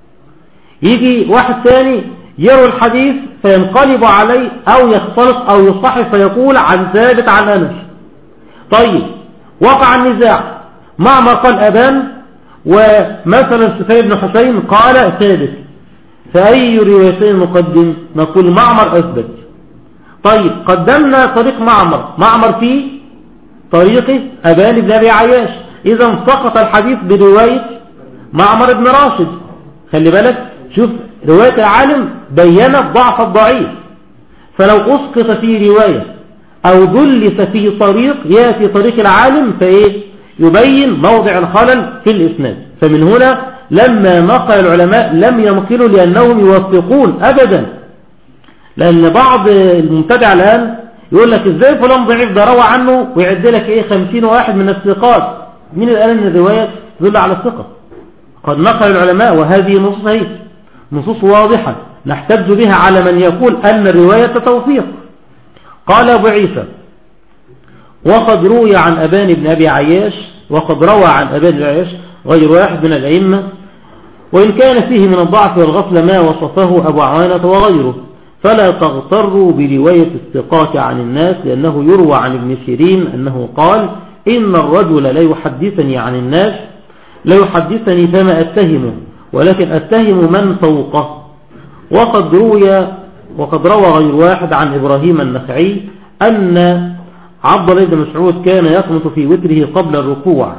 يجي واحد ثاني يروي الحديث فينقلب عليه أو يختلط أو يصحف فيقول عن ثابت عن أنس. طيب وقع النزاع، معمر قال أبان ومثلا سفيان بن حسين قال ثابت، فأي روايتين نقدم؟ نقول معمر أثبت. طيب قدمنا طريق معمر، معمر في طريقه أبان بن أبي عياش، إذا سقط الحديث برواية معمر بن راشد. خلي بالك شوف رواية العالم بيّنت ضعف الضعيف، فلو أسقط في رواية أو دلس في طريق يأتي طريق العالم فإيه يبين موضع الخلل في الإسناد. فمن هنا لما نقل العلماء لم ينقلوا لأنهم يوثقون أبدا، لأن بعض المبتدع الآن يقول لك إزاي فلان ضعيف ده روى عنه ويعد لك إيه خمسين واحد من الثقات. مين الآن أن الرواية تدل على الثقة؟ قد نقل العلماء وهذه نصوص هي نصوص واضحة نحتج بها على من يقول أن الرواية توثيق. قال أبو عيسى وقد روي عن أبان بن أبي عياش، وقد روى عن أبان بن عياش غير واحد من الأئمة، وإن كان فيه من الضعف والغفل ما وصفه أبو عوانة وغيره، فلا تغتروا برواية الثقات عن الناس، لأنه يروى عن ابن سيرين أنه قال إن الرجل لا يحدثني عن الناس لا يحدثني فما أتهمه، ولكن أتهم من فوقه. وقد روي وقد روى غير واحد عن إبراهيم النخعي أن عبد الله بن مسعود كان يقنط في وتره قبل الركوع.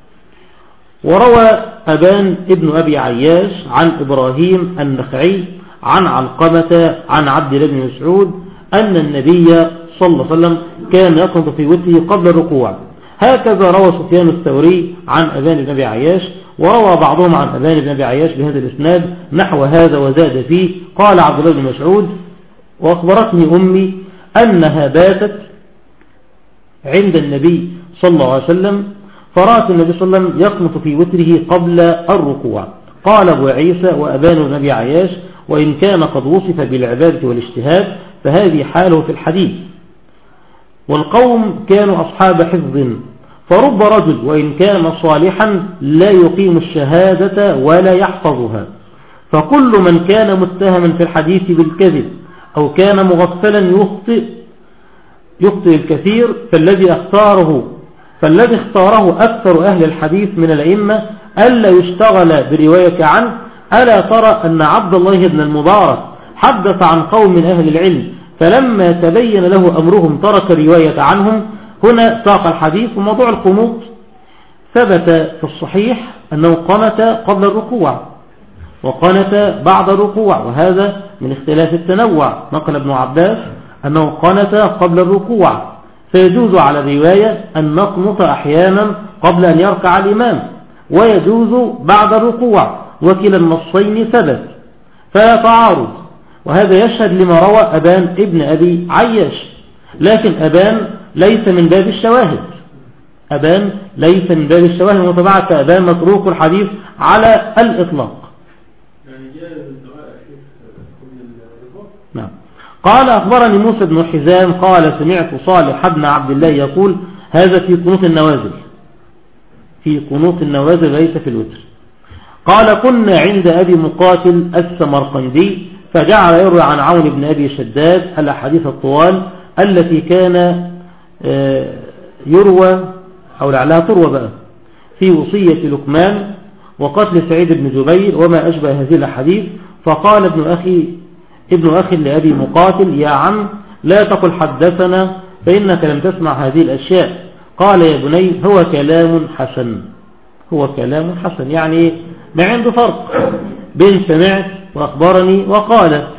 وروى أبان ابن أبي عياش عن إبراهيم النخعي عن علقمة عن عبد الله بن مسعود أن النبي صلى الله عليه وسلم كان يقنط في وتره قبل الركوع. هكذا روى سفيان الثوري عن أبان بن أبي عياش، وروى بعضهم عن أبان بن أبي عياش بهذا الإسناد نحو هذا وزاد فيه. قال عبد الله بن مسعود وأخبرتني أمي أنها باتت عند النبي صلى الله عليه وسلم فرأت النبي صلى الله عليه وسلم يقنط في وتره قبل الركوع. قال أبو عيسى وأبان بن أبي عياش وإن كان قد وصف بالعبادة والاجتهاد فهذه حاله في الحديث. والقوم كانوا أصحاب حفظ، فرب رجل وإن كان صالحا لا يقيم الشهادة ولا يحفظها. فكل من كان متهما في الحديث بالكذب أو كان مغفلا يخطئ يخطئ الكثير فالذي اختاره فالذي اختاره أكثر أهل الحديث من الأئمة ألا يشتغل برواية عنه. ألا ترى أن عبد الله بن المبارك حدث عن قوم من أهل العلم فلما تبين له أمرهم ترك رواية عنهم. هنا ساق الحديث. وموضوع القنوط ثبت في الصحيح أنه قنت قبل الركوع وقنت بعد الركوع، وهذا من اختلاف التنوع. نقل ابن عباس أنه قنت قبل الركوع، فيجوز على الرواية أن نقنط أحيانا قبل أن يركع الإمام، ويجوز بعد الركوع، وكلا النصين ثبت فلا تعارض. وهذا يشهد لما روى أبان ابن أبي عياش، لكن أبان ليس من باب الشواهد. أبان ليس من باب الشواهد ومتابعة أبان متروك الحديث على الإطلاق. نعم. قال أخبرني موسى بن حزام قال سمعت صالح بن عبد الله يقول هذا في قنوت النوازل، في قنوت النوازل ليس في الوتر. قال كنا عند أبي مقاتل السمرقندي فجعل يروي عن عون بن أبي شداد الأحاديث الطوال التي كان يروى أو لعلها تروى بقى في وصية لقمان وقتل سعيد بن جبير وما أشبه هذه الأحاديث. فقال ابن أخي ابن أخي لأبي مقاتل يا عم لا تقل حدثنا فإنك لم تسمع هذه الأشياء. قال يا بني هو كلام حسن، هو كلام حسن، يعني ما عنده فرق بين سمعت وأخبرني وقال،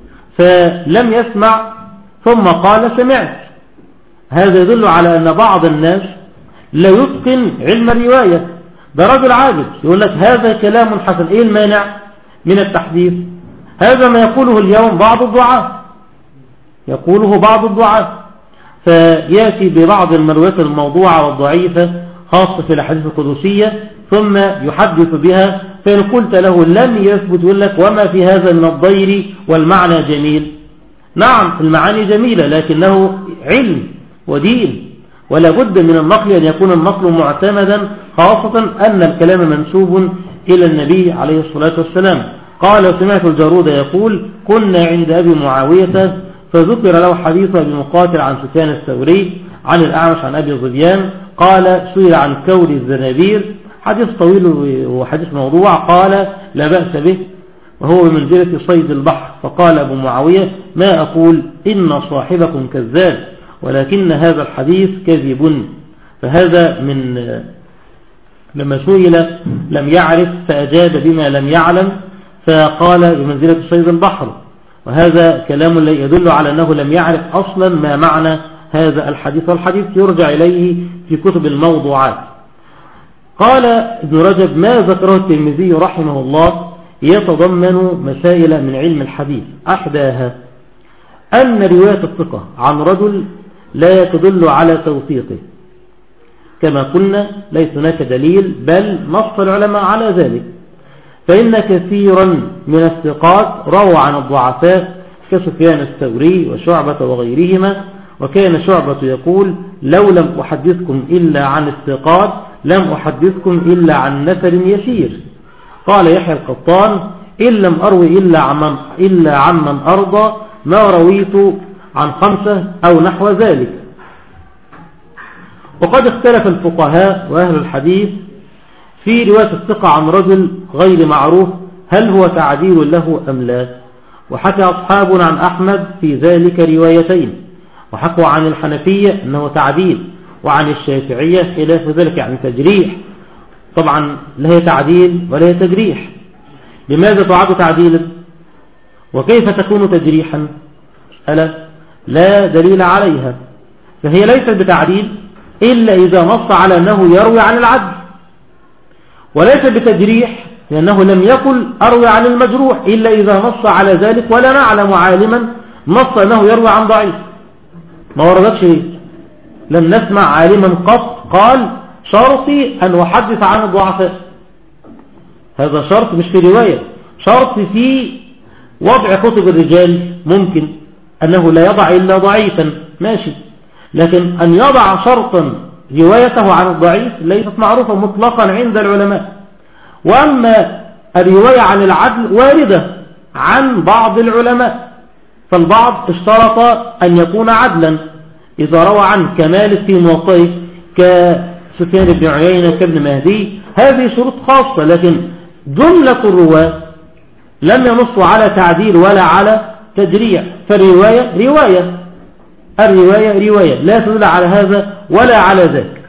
فلم يسمع ثم قال سمعت. هذا يدل على أن بعض الناس لا يتقن علم الرواية. ده رجل عاجز يقول لك هذا كلام حسن، إيه المانع من التحديث؟ هذا ما يقوله اليوم بعض الدعاة، يقوله بعض الدعاة، فيأتي ببعض المرويات الموضوعة والضعيفة خاصة في الأحاديث القدسية ثم يحدث بها، فإن قلت له لم يثبت يقول لك وما في هذا من الضير والمعنى جميل. نعم المعاني جميلة لكنه علم ودين، ولا بد من النقل أن يكون النقل معتمدا، خاصة أن الكلام منسوب إلى النبي عليه الصلاة والسلام. قال سمعت الجارود يقول كنا عند أبي معاوية فذكر له حديث أبي مقاتل عن سفيان الثوري عن الأعمش عن أبي ظبيان قال سئل عن كور الزنابير، حديث طويل وحديث موضوع، قال لا بأس به وهو بمنزلة صيد البحر. فقال أبو معاوية ما أقول إن صاحبكم كذاب ولكن هذا الحديث كذب. فهذا من لما سئل لم يعرف فأجاب بما لم يعلم فقال بمنزلة صيد البحر، وهذا كلام لا يدل على أنه لم يعرف أصلا ما معنى هذا الحديث، والحديث يرجع إليه في كتب الموضوعات. قال ابن رجب ما ذكره الترمذي رحمه الله يتضمن مسائل من علم الحديث، أحداها أن رواية الثقة عن رجل لا تدل على توثيقه، كما قلنا ليس هناك دليل بل نص العلماء على ذلك، فإن كثيرا من الثقات روى عن الضعفاء كسفيان الثوري وشعبة وغيرهما، وكان شعبة يقول لو لم أحدثكم إلا عن الثقات لم أحدثكم إلا عن نفر يسير. قال يحيى القطان إن لم أروي إلا عمن, إلا عمن أرضى ما رويت عن خمسة أو نحو ذلك. وقد اختلف الفقهاء وأهل الحديث في رواية الثقة عن رجل غير معروف هل هو تعديل له أم لا، وحكى أصحابنا عن أحمد في ذلك روايتين، وحكوا عن الحنفية أنه تعديل، وعن الشافعية خلاف ذلك يعني تجريح. طبعا لا هي تعديل ولا هي تجريح. لماذا تعد تعديلا وكيف تكون تجريحا؟ ألا لا دليل عليها، فهي ليست بتعديل إلا إذا نص على أنه يروي عن العدل، وليس بتجريح لأنه لم يقل أروي عن المجروح إلا إذا نص على ذلك، ولا نعلم عالما نص أنه يروي عن ضعيف، ما وردتش ليه؟ لم نسمع عالما قط قال شرطي أن أحدث عن الضعفاء. هذا شرط مش في رواية، شرط في وضع كتب الرجال، ممكن أنه لا يضع إلا ضعيفا ماشي، لكن أن يضع شرطا روايته عن الضعيف ليست معروفة مطلقا عند العلماء. وأما الرواية عن العدل واردة عن بعض العلماء، فالبعض اشترط أن يكون عدلا إذا روى عنه كمالك في موطئه كسفيان بن عيينة كابن مهدي، هذه شروط خاصة، لكن جملة الرواة لم ينصوا على تعديل ولا على تجريع، فالرواية رواية، الرواية رواية لا تدل على هذا ولا على ذاك.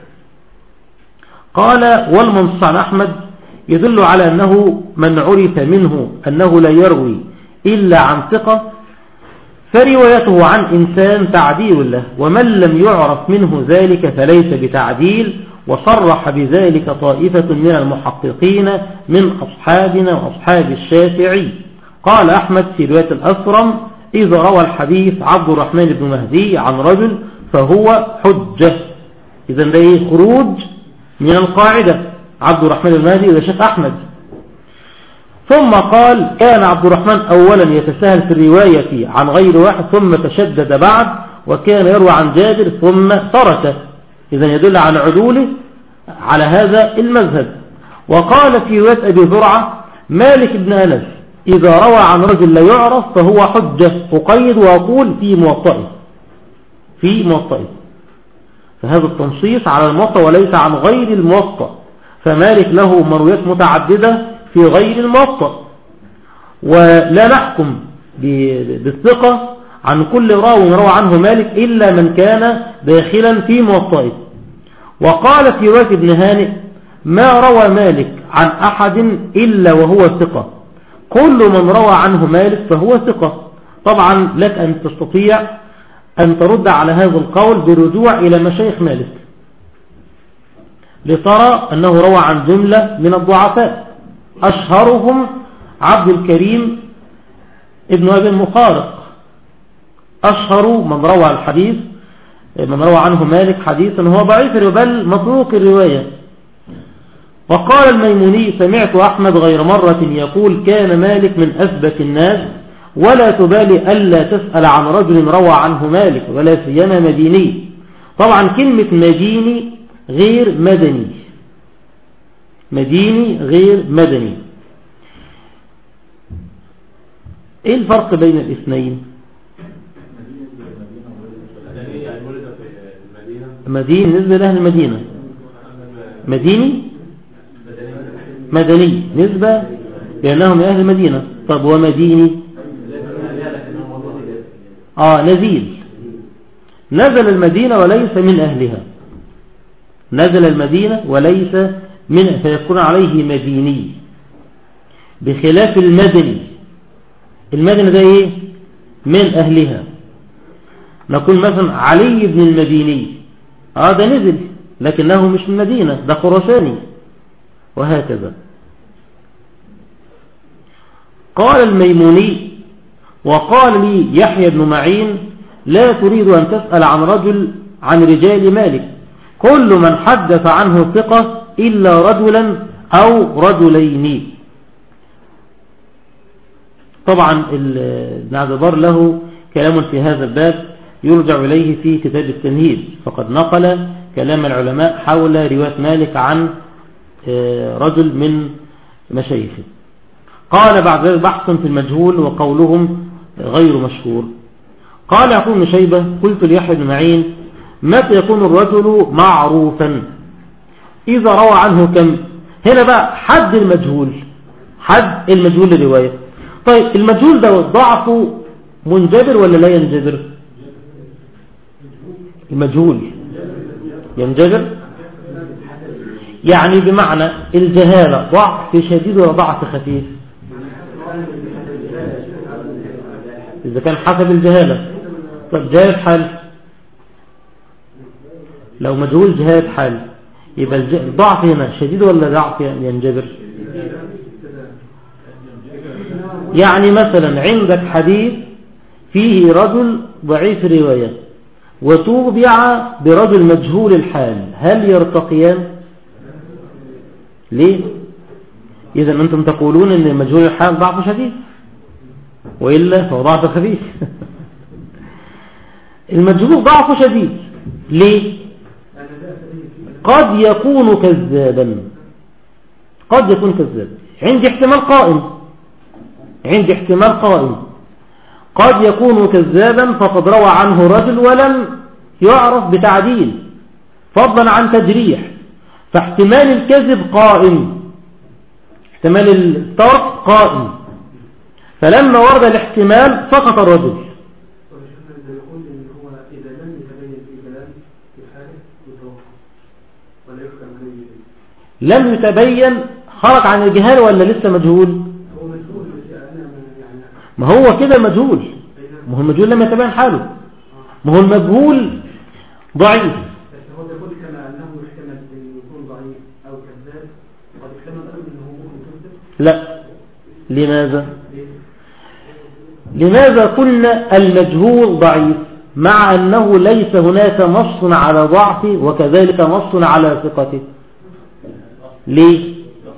قال والمنصوص عن أحمد يدل على أنه من عرف منه أنه لا يروي إلا عن ثقة فروايته عن إنسان تعديل له، ومن لم يعرف منه ذلك فليس بتعديل، وصرح بذلك طائفة من المحققين من أصحابنا وأصحاب الشافعي. قال أحمد في رواية الأسرم إذا روى الحديث عبد الرحمن بن مهدي عن رجل فهو حجة. إذن ده خروج من القاعدة، عبد الرحمن بن مهدي إذا شاف أحمد. ثم قال كان عبد الرحمن أولا يتساهل في الرواية عن غير واحد ثم تشدد بعد، وكان يروى عن جابر ثم ترك، إذن يدل على عدوله على هذا المذهب. وقال في رواية أبي زرعة مالك بن أنس إذا روى عن رجل لا يعرف فهو حجة، أقيد وأقول في موطئه في موطئه فهذا التنصيص على الموطأ وليس عن غير الموطأ، فمالك له مرويات متعددة في غير الموطأ، ولا نحكم بالثقة عن كل راوي روى عنه مالك إلا من كان داخلا في موطئه. وقال في رواية ابن هانئ ما روى مالك عن أحد إلا وهو ثقة، كل من روى عنه مالك فهو ثقة. طبعا لك أن تستطيع أن ترد على هذا القول برجوع إلى مشايخ مالك لترى أنه روى عن جملة من الضعفاء، أشهرهم عبد الكريم ابن أبي المخارق، أشهر من روى الحديث من روى عنه مالك حديثا هو ضعيف بل مطروق الرواية. وقال الميموني سمعت أحمد غير مرة يقول كان مالك من أثبت الناس ولا تبالي ألا تسأل عن رجل روى عنه مالك ولا سيما مديني. طبعا كلمة مديني غير مدني، مديني غير مدني. ايه الفرق بين الاثنين؟ مديني نسبة لأهل المدينة، مديني مدني نسبة لأنهم من أهل المدينة. طب ومديني آه نزيل، نزل المدينة وليس من أهلها، نزل المدينة وليس من فيكون عليه مديني، بخلاف المدني. المدني ده ايه؟ من أهلها. نقول مثلا علي بن المديني اه ده نزل لكنه مش من المدينة، ده خراساني، وهكذا. قال الميموني وقال لي يحيى بن معين لا تريد أن تسأل عن رجل عن رجال مالك، كل من حدث عنه ثقة إلا رجلا أو رجلين. طبعا ابن عبد البر له كلام في هذا الباب يرجع إليه في كتاب التمهيد، فقد نقل كلام العلماء حول رواية مالك عن رجل من مشايخه. قال بعد ذلك بحث في المجهول وقولهم غير مشهور. قال يعقوب بن شيبة قلت ليحيى بن معين متى يكون الرجل معروفا؟ إذا روى عنه كم؟ هنا بقى حد المجهول، حد المجهول للرواية. طيب المجهول ده ضعفه منجبر ولا لا ينجبر؟ المجهول ينجبر، يعني بمعنى الجهالة ضعف شديد ولا ضعف خفيف؟ إذا كان حسب الجهالة. طب جهالة حال، لو مجهول جهالة حال يبقى الضعف هنا شديد ولا ضعف ينجبر؟ يعني مثلا عندك حديث فيه رجل ضعيف الرواية وتوبع برجل مجهول الحال، هل يرتقيان؟ ليه؟ إذا أنتم تقولون أن مجهول الحال ضعف شديد، وإلا فهو ضعف خفيف. المجهول ضعف شديد ليه؟ قد يكون كذابا، قد يكون كذابا، عندي احتمال قائم، عندي احتمال قائم قد يكون كذابا فقد روى عنه رجل ولم يعرف بتعديل فضلا عن تجريح، فاحتمال الكذب قائم، احتمال الترك قائم، فلما ورد الاحتمال سقط الرجل. لم يتبين، خرج عن الجهال ولا لسه مجهول؟ ما هو كده مجهول، ما هو المجهول لم يتبين حاله، ما هو المجهول ضعيف. هو يقول كما انه يحتمل ان يكون ضعيف او كذاب، قد يحتمل ايضا انه ممكن كذب. لا، لماذا؟ لماذا قلنا المجهول ضعيف مع أنه ليس هناك نص على ضعفه وكذلك نص على ثقته؟ ليه؟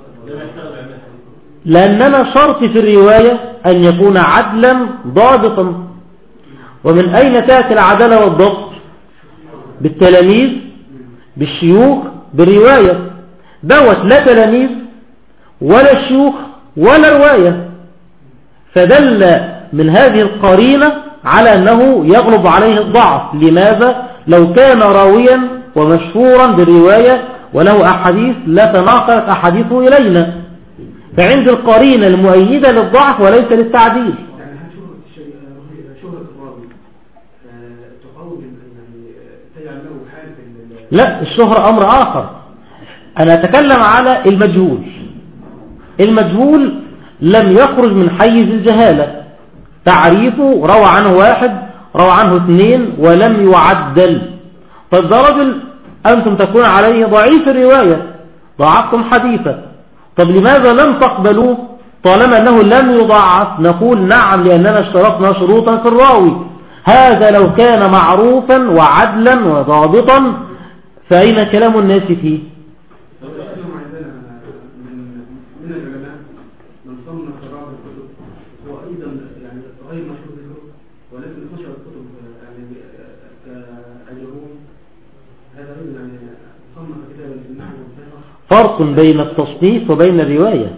لأننا شرط في الرواية أن يكون عدلا ضابطا، ومن أين تأتي العدالة والضبط؟ بالتلاميذ، بالشيوخ، بالرواية. دوت لا تلاميذ ولا شيوخ ولا رواية، فدل من هذه القرينة على أنه يغلب عليه الضعف. لماذا؟ لو كان راويا ومشهورا بالرواية وله أحاديث لتناقلت أحاديثه إلينا، فعند القرينة المؤيدة للضعف وليس للتعديل. يعني هل شهرة الراوي تقوم تجعل له حال؟ لا، الشهرة أمر آخر، أنا أتكلم على المجهول. المجهول لم يخرج من حيز الجهالة، تعريفه روى عنه واحد، روى عنه اثنين ولم يعدل. طيب ده رجل أنتم تكون عليه ضعيف الرواية، ضعفتم حديثه، طب لماذا لم تقبلوه طالما أنه لم يضعف؟ نقول نعم، لأننا اشترطنا شروطا في الراوي، هذا لو كان معروفا وعدلا وضابطا فأين كلام الناس فيه؟ من العلماء من صنف بعض الكتب هو أيضا يعني غير مشهور بالكتب ولكن نشر الكتب يعني كأجرون، هذا أيضا يعني صنف كتابا في النحو والفقه. فرق بين التصنيف وبين الرواية.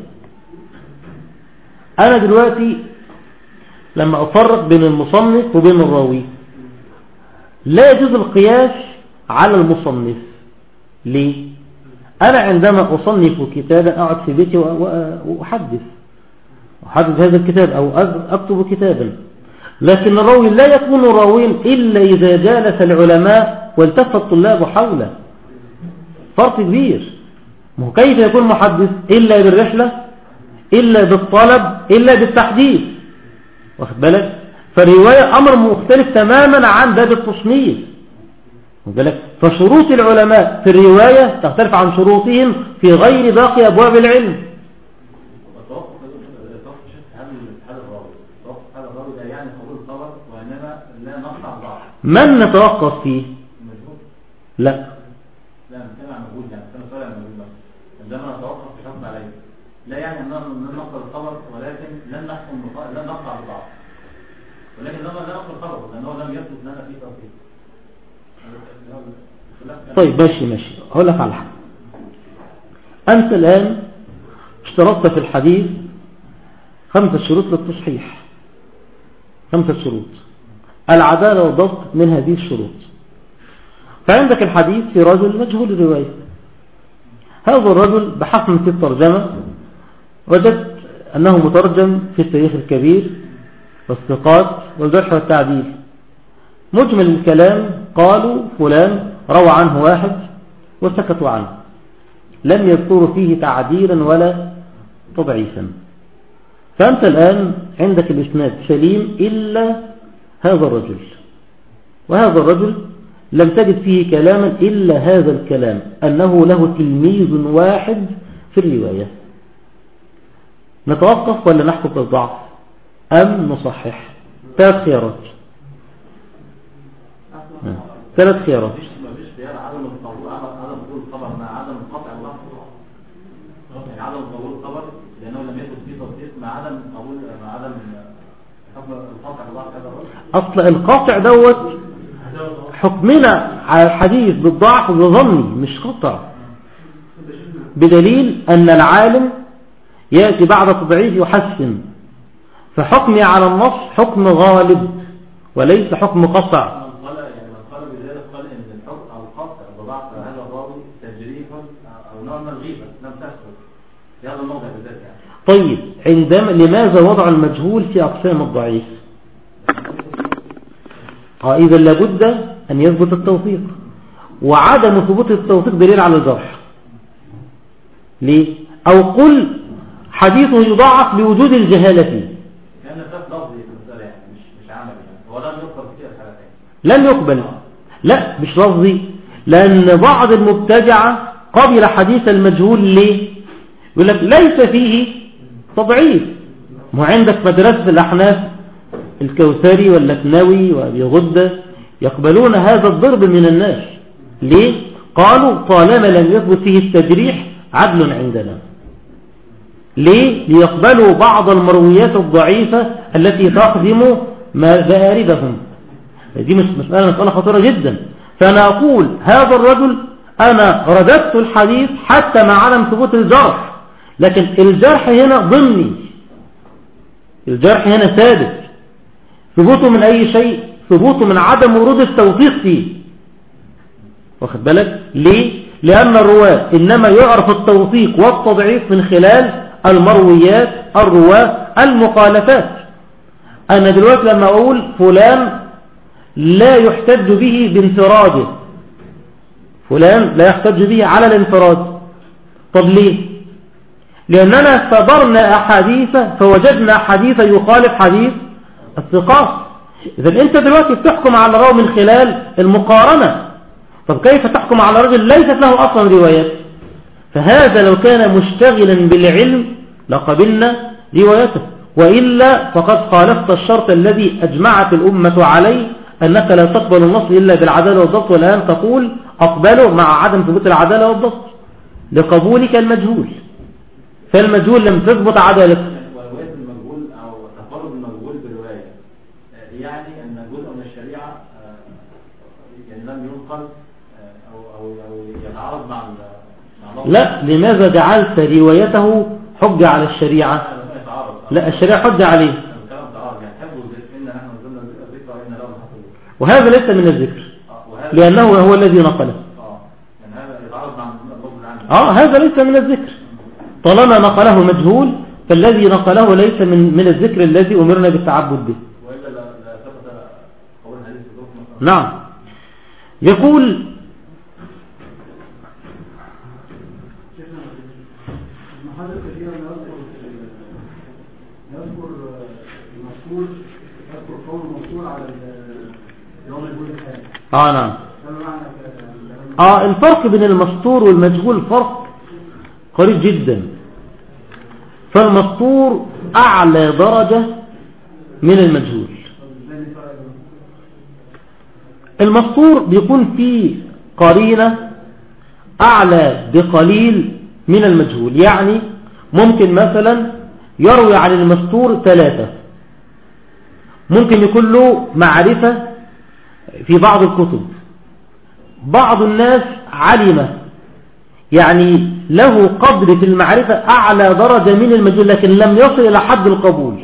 أنا دلوقتي لما أفرق بين المصنف وبين الراوي لا يجوز القياس على المصنف. ليه؟ أنا عندما أصنف كتابا أقعد في بيتي وأحدث أحدث هذا الكتاب أو أكتب كتابا، لكن الراوي لا يكون راويا إلا إذا جالس العلماء والتف الطلاب حوله. فرق كبير. كيف يكون محدث إلا بالرحلة، إلا بالطلب، إلا بالتحديث؟ واخد بالك؟ فالرواية أمر مختلف تماما عن باب التصنيف. فشروط العلماء في الرواية تختلف عن شروطهم في غير باقي أبواب العلم. من نتوقف فيه؟ لا لا نتكلم عن مجهول، يعني كان طالع مجهول عندما نتوقف في حكم عليه لا يعني أننا ننقل الخبر ولكن لن نحكم لن نقطع بضعف، ولكن لما لا نقل الخبر لأنه لم يثبت لنا فيه توفيق. طيب ماشي ماشي أقول لك على حاجة. أنت الآن اشترطت في الحديث خمسة شروط للتصحيح، خمسة شروط، العدالة والضبط من هذه الشروط. فعندك الحديث في رجل مجهول الرواية، هذا الرجل بحثنا في الترجمة وجدت أنه مترجم في التاريخ الكبير والثقات والجرح والتعديل. مجمل الكلام قالوا فلان روى عنه واحد وسكتوا عنه، لم يذكروا فيه تعديلا ولا تضعيفا. فأنت الآن عندك الإسناد سليم إلا هذا الرجل، وهذا الرجل لم تجد فيه كلاما إلا هذا الكلام أنه له تلميذ واحد في الرواية. نتوقف ولا نحكم بالضعف أم نصحح؟ ثلاث خيارات ثلاث خيارات مفيش مفيش خيار عدم القبول عدم قبول الخبر مع عدم القطع اللفظ، يعني عدم قبول الخبر لانه لم يكن فيه تصديق مع عدم قبول مع عدم حكم القطع اللفظ كذا. اصل القاطع دوت حكمنا على الحديث بالضعف بظني مش قطع، بدليل ان العالم ياتي بعد تضعيف يحسن، فحكمي على النص حكم غالب وليس حكم قطع. من قال يعني من قال بذلك قال ان الحكم او القطع بضعف هذا الراوي تجريح او نوع من الغيبه لم تحصل في هذا الموضع بالذات يعني. طيب عندما لماذا وضع المجهول في اقسام الضعيف؟ اه اذا لابد ان يثبت التوثيق، وعدم ثبوت التوثيق دليل على الجرح. ليه؟ او قل حديثه يضاعف بوجود الجهاله فيه، كان ده لفظي في المساله يعني مش مش عملي يعني، هو لم يقبل فيه الحالتين. لم يقبل، لا مش لفظي، لان بعض المبتدعه قبل حديث المجهول. ليه؟ يقول لك ليس فيه تضعيف. ما عندك مدرسه الاحناف الكوثري واللكنوي وابي غده يقبلون هذا الضرب من الناس. ليه؟ قالوا طالما لم يثبت فيه التجريح عدل عندنا. ليه؟ ليقبلوا بعض المرويات الضعيفة التي تخدم مآربهم. دي مسألة مسألة خطيرة جدا. فأنا أقول هذا الرجل أنا رددت الحديث حتى مع عدم ثبوت الجرح، لكن الجرح هنا ضمني، الجرح هنا ثابت. ثبوته من أي شيء؟ ثبوته من عدم ورود التوثيق فيه. واخد بالك؟ ليه؟ لأن الرواة إنما يعرف التوثيق والتضعيف من خلال المرويات الرواة المخالفات. أنا دلوقتي لما أقول فلان لا يحتج به بانفراده، فلان لا يحتج به على الانفراد. طب ليه؟ لأننا صبرنا أحاديث فوجدنا حديث يخالف حديث الثقات. إذن أنت دلوقتي بتحكم على الراوي من خلال المقارنة. طب كيف تحكم على رجل ليست له أصلا روايات؟ فهذا لو كان مشتغلا بالعلم لقبلنا روايته، وإلا فقد خالفت الشرط الذي أجمعت الأمة عليه أنك لا تقبل النص إلا بالعدالة والضبط، والآن تقول أقبله مع عدم ثبوت العدالة والضبط لقبولك المجهول. فالمجهول لم تثبت عدالته. ورواية المجهول أو تفرد المجهول برواية يعني أن جزء من الشريعة يعني لم ينقل أو أو أو يتعارض مع لا. لماذا جعلت روايته حجة على الشريعة؟ لا، الشريعة حجة عليه، وهذا ليس من الذكر لأنه هو الذي نقله. آه هذا ليس من الذكر. طالما نقله مجهول فالذي نقله ليس من من الذكر الذي أمرنا بالتعبد به. نعم. يقول اه نعم. اه الفرق بين المستور والمجهول فرق قريب جدا. فالمستور اعلى درجة من المجهول. المستور بيكون فيه قرينة اعلى بقليل من المجهول. يعني ممكن مثلا يروي عن المستور ثلاثة، ممكن يكون له معرفة في بعض الكتب، بعض الناس علم يعني له قدر في المعرفة أعلى درجة من المجهول لكن لم يصل إلى حد القبول.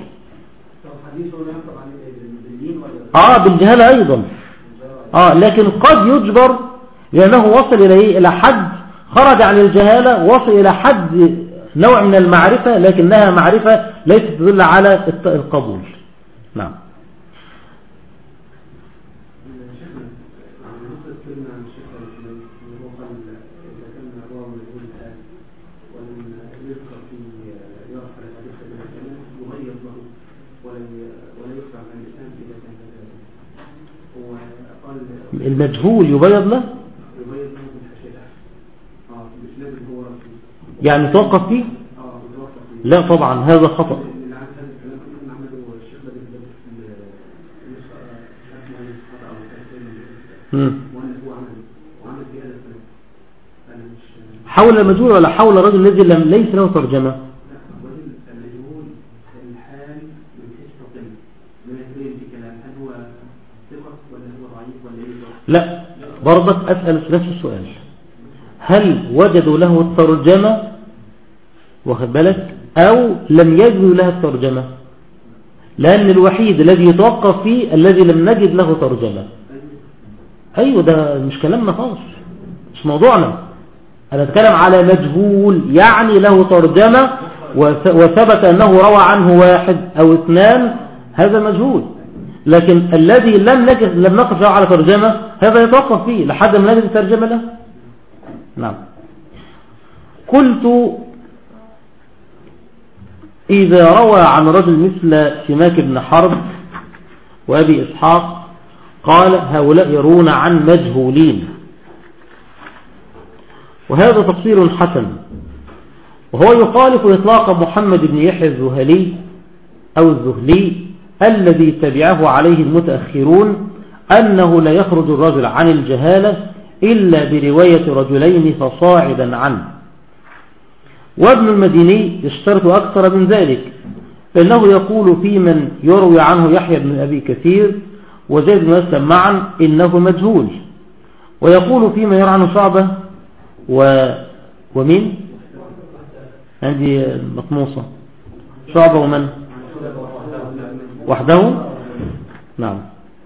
آه بالجهالة أيضا. آه لكن قد يجبر لأنه وصل إلى إيه؟ إلى حد خرج عن الجهالة، وصل إلى حد نوع من المعرفة لكنها معرفة ليست تدل على القبول. نعم. المجهول يبيض له يعني توقف فيه؟ لا طبعا هذا خطأ. حول المجهول ولا حول الرجل الذي لم ليس له ترجمة؟ لا برضك أسأل نفس السؤال، هل وجدوا له الترجمة واخد بالك أو لم يجدوا له الترجمة؟ لأن الوحيد الذي يتوقف فيه الذي لم نجد له ترجمة. أيوة ده مش كلامنا خالص، مش موضوعنا. أنا أتكلم على مجهول يعني له ترجمة وثبت أنه روى عنه واحد أو اثنان، هذا مجهول. لكن الذي لم نجد لم نقف له على ترجمة هذا يتوقف فيه لحد ما نجد ترجمة له. نعم. قلت إذا روى عن رجل مثل سماك بن حرب وأبي إسحاق قال هؤلاء يرون عن مجهولين، وهذا تفسير حسن، وهو يخالف إطلاق محمد بن يحيى الزهلي أو الزهلي الذي تبعه عليه المتأخرون أنه لا يخرج الرجل عن الجهالة إلا برواية رجلين فصاعدا عنه. وابن المديني يشترط أكثر من ذلك، فإنه يقول في من يروي عنه يحيى بن أبي كثير وزيد بن أسلم معا إنه مجهول، ويقول في من يروي عنه شعبة و... ومين عندي مطموسة شعبة ومن وحده. نعم.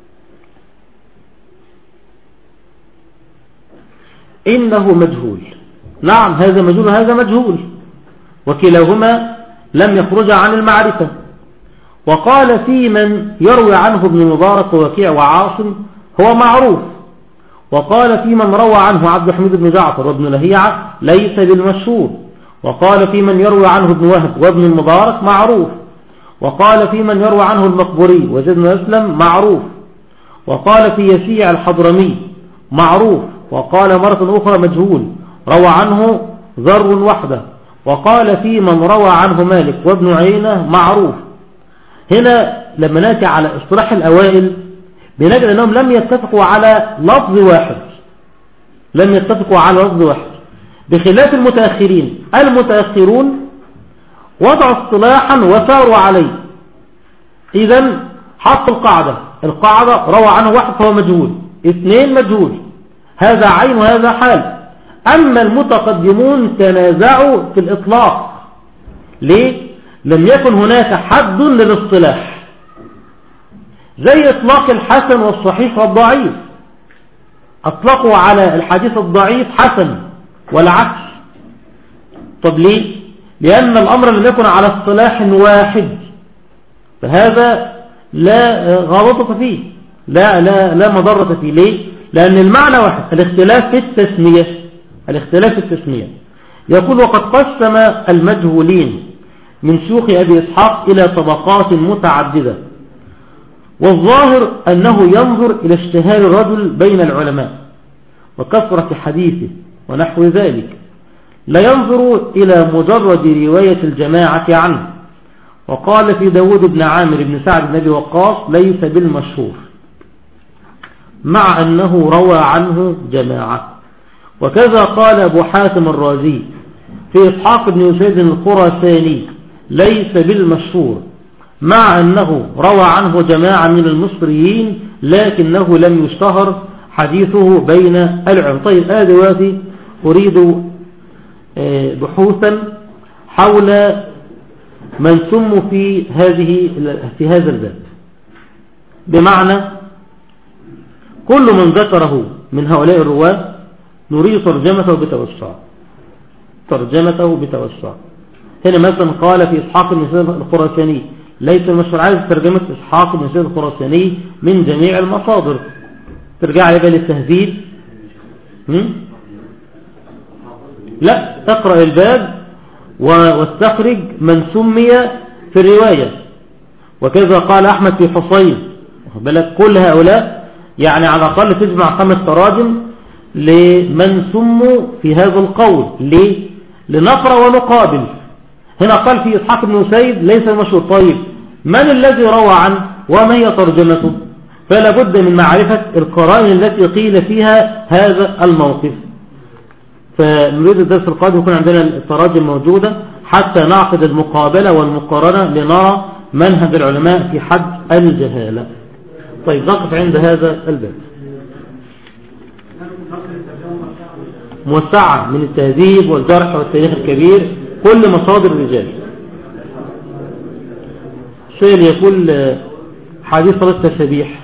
إنه مجهول. نعم هذا مجهول وهذا مجهول، وكلاهما لم يخرج عن المعرفة. وقال في من يروي عنه ابن مبارك ووكيع وعاصم هو معروف، وقال في من روى عنه عبد الحميد بن جعفر وابن لهيعة ليس بالمشهور، وقال في من يروي عنه ابن وهب وابن المبارك معروف، وقال في من يروي عنه المقبوري وزيد بن أسلم معروف، وقال في يسيع الحضرمي معروف، وقال مرة أخرى مجهول روى عنه ذر وحده، وقال في من روى عنه مالك وابن عيينة معروف. هنا لما نأتي على اصطلاح الأوائل بنجد أنهم لم يتفقوا على لفظ واحد، لم يتفقوا على لفظ واحد بخلاف المتأخرين. المتأخرون وضعوا اصطلاحا وساروا عليه. إذن حط القاعدة، القاعدة روى عنه واحد فهو مجهول، اثنين مجهول، هذا عين وهذا حال. أما المتقدمون تنازعوا في الإطلاق. ليه؟ لم يكن هناك حد للاصطلاح، زي إطلاق الحسن والصحيح والضعيف، أطلقوا على الحديث الضعيف حسن والعكس. طب ليه؟ لأن الأمر لم يكن على اصطلاح واحد، فهذا لا غلطة فيه، لا, لا, لا مضرة فيه. ليه؟ لأن المعنى واحد، الاختلاف في التسمية، الاختلاف في التسمية. يقول وقد قسم المجهولين من شيوخ أبي إسحاق إلى طبقات متعددة، والظاهر أنه ينظر إلى اشتهار الرجل بين العلماء وكثرة حديثه ونحو ذلك، لا ينظر إلى مجرد رواية الجماعة عنه. وقال في داود بن عامر بن سعد بن أبي وقاص ليس بالمشهور، مع أنه روى عنه جماعة. وكذا قال أبو حاتم الرازي في إسحاق بن يسيد الخراساني ليس بالمشهور، مع أنه روى عنه جماعة من المصريين لكنه لم يشتهر حديثه بين العلماء. طيب آه دلوقتي أريد بحوثا حول من سموا في هذه في هذا الباب، بمعنى كل من ذكره من هؤلاء الرواة نريد ترجمته بتوسع، ترجمته بتوسع. هنا مثلا قال في إسحاق بن يسيد الخراساني ليس المشهور، عايز ترجمة إسحاق بن يسيد الخراساني من جميع المصادر، ترجع لي بقى للتهذيب. لا، تقرأ الباب واستخرج من سمي في الرواية. وكذا قال أحمد في حصين، بالك كل هؤلاء يعني على الأقل تجمع خمس تراجم لمن سموا في هذا القول. ليه؟ لنقرأ ونقابل. هنا قال في إسحاق بن يسيد ليس المشهور. طيب من الذي روى عنه وما هي ترجمته؟ فلا بد من معرفة القرائن التي قيل فيها هذا الموقف. فنريد الدرس القادم يكون عندنا التراجم موجودة حتى نعقد المقابلة والمقارنة لنرى منهج العلماء في حد الجهالة. طيب نقف عند هذا الباب. موسعة من التهذيب والجرح والتاريخ الكبير، كل مصادر الرجال. سؤال يقول حديث صلاة التسبيح.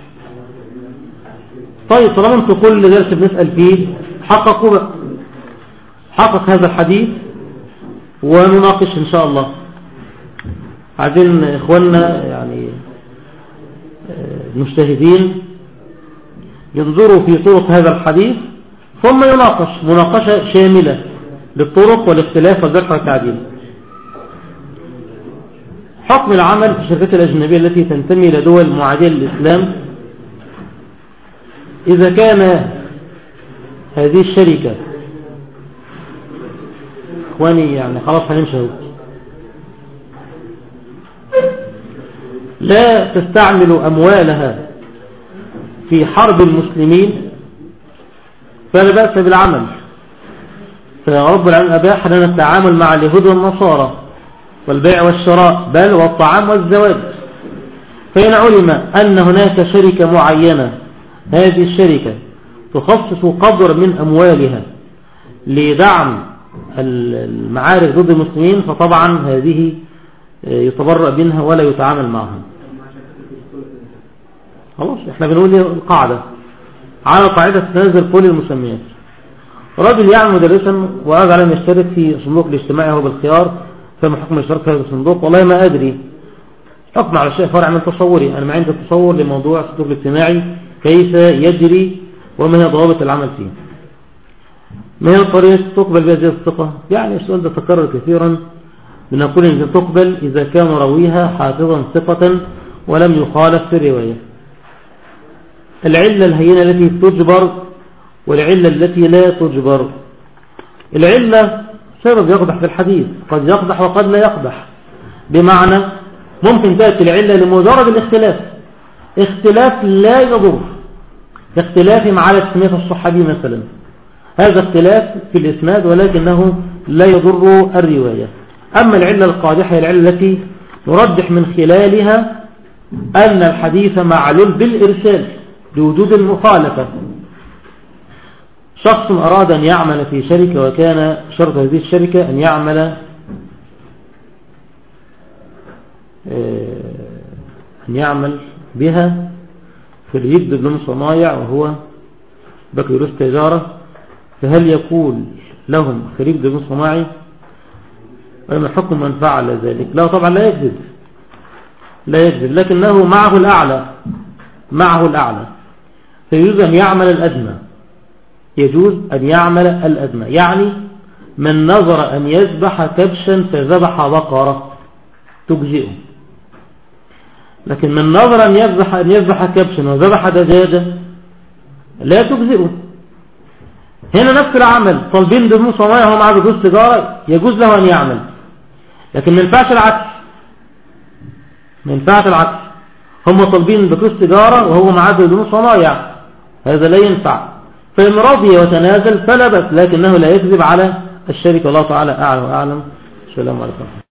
طيب طالما انتم كل درس بنسأل فيه حققوا بقى، حقق هذا الحديث ونناقش ان شاء الله. عايزين اخواننا يعني المجتهدين ينظروا في طرق هذا الحديث ثم يناقش مناقشة شاملة للطرق والاختلاف والجرح والتعديل. حكم العمل في الشركات الأجنبية التي تنتمي إلى دول معادية للإسلام. إذا كان هذه الشركة إخواني يعني خلاص هنمشي لا تستعمل أموالها في حرب المسلمين فلا بأس بالعمل. فرب العالمين أباح لنا التعامل مع اليهود والنصارى والبيع والشراء بل والطعام والزواج. فإن علم أن هناك شركة معينة هذه الشركة تخصص قدر من أموالها لدعم المعارك ضد المسلمين فطبعا هذه يتبرأ منها ولا يتعامل معها. خلاص احنا بنقول القاعدة على قاعدة تنزل كل المسميات. رجل يعمل مدرسا وأراد على أن يشترك في صندوق الاجتماعي هو بالخيار، فما حكم الاشتراك في هذا الصندوق؟ والله ما أدري، حكم على الشيء فرع من تصوري. أنا ما عندي تصور لموضوع الصندوق الاجتماعي كيف يجري وما هي ضوابط العمل فيه، ما هي الطريقة تقبل بهذه الثقة. يعني السؤال ده تكرر كثيرا، بنقول إن تقبل إذا كان راويها حافظا ثقة ولم يخالف في الرواية. العلة الهينة التي تجبر والعلة التي لا تجبر. العلة سبب يقدح في الحديث، قد يقدح وقد لا يقدح، بمعنى ممكن تأتي العلة لمجرد الاختلاف، اختلاف لا يضر، اختلاف على تسمية الصحابي مثلا، هذا اختلاف في الإسناد ولكنه لا يضر الرواية. أما العلة القادحة هي العلة التي نرجح من خلالها أن الحديث معلول بالإرسال لوجود المخالفة. شخص أراد أن يعمل في شركة وكان شرط هذه الشركة أن يعمل أن يعمل بها خريج دبلوم صنايع وهو بكالوريوس تجارة، فهل يقول لهم خريج دبلوم صناعي وما حكم من فعل ذلك؟ لا طبعا لا يكذب، لا يكذب، لكنه معه الأعلى، معه الأعلى، فيجوز أن يعمل الأدنى، يجوز أن يعمل الأدنى. يعني من نظر أن يذبح كبشا فذبح بقرة تجزئه، لكن من نظر أن يذبح أن يذبح كبشا وذبح دجاجة لا تجزئه. هنا نفس العمل، طالبين دبلوم صنايع هو معه بجوز تجارة يجوز له أن يعمل، لكن ما ينفعش العكس، ما ينفعش العكس. هم طالبين بجوز تجارة وهو معه دبلوم صنايع، هذا لا ينفع. فإن رضي وتنازل فلا بأس، لكنه لا يكذب على الشركة. الله تعالى أعلم وأعلم. السلام عليكم.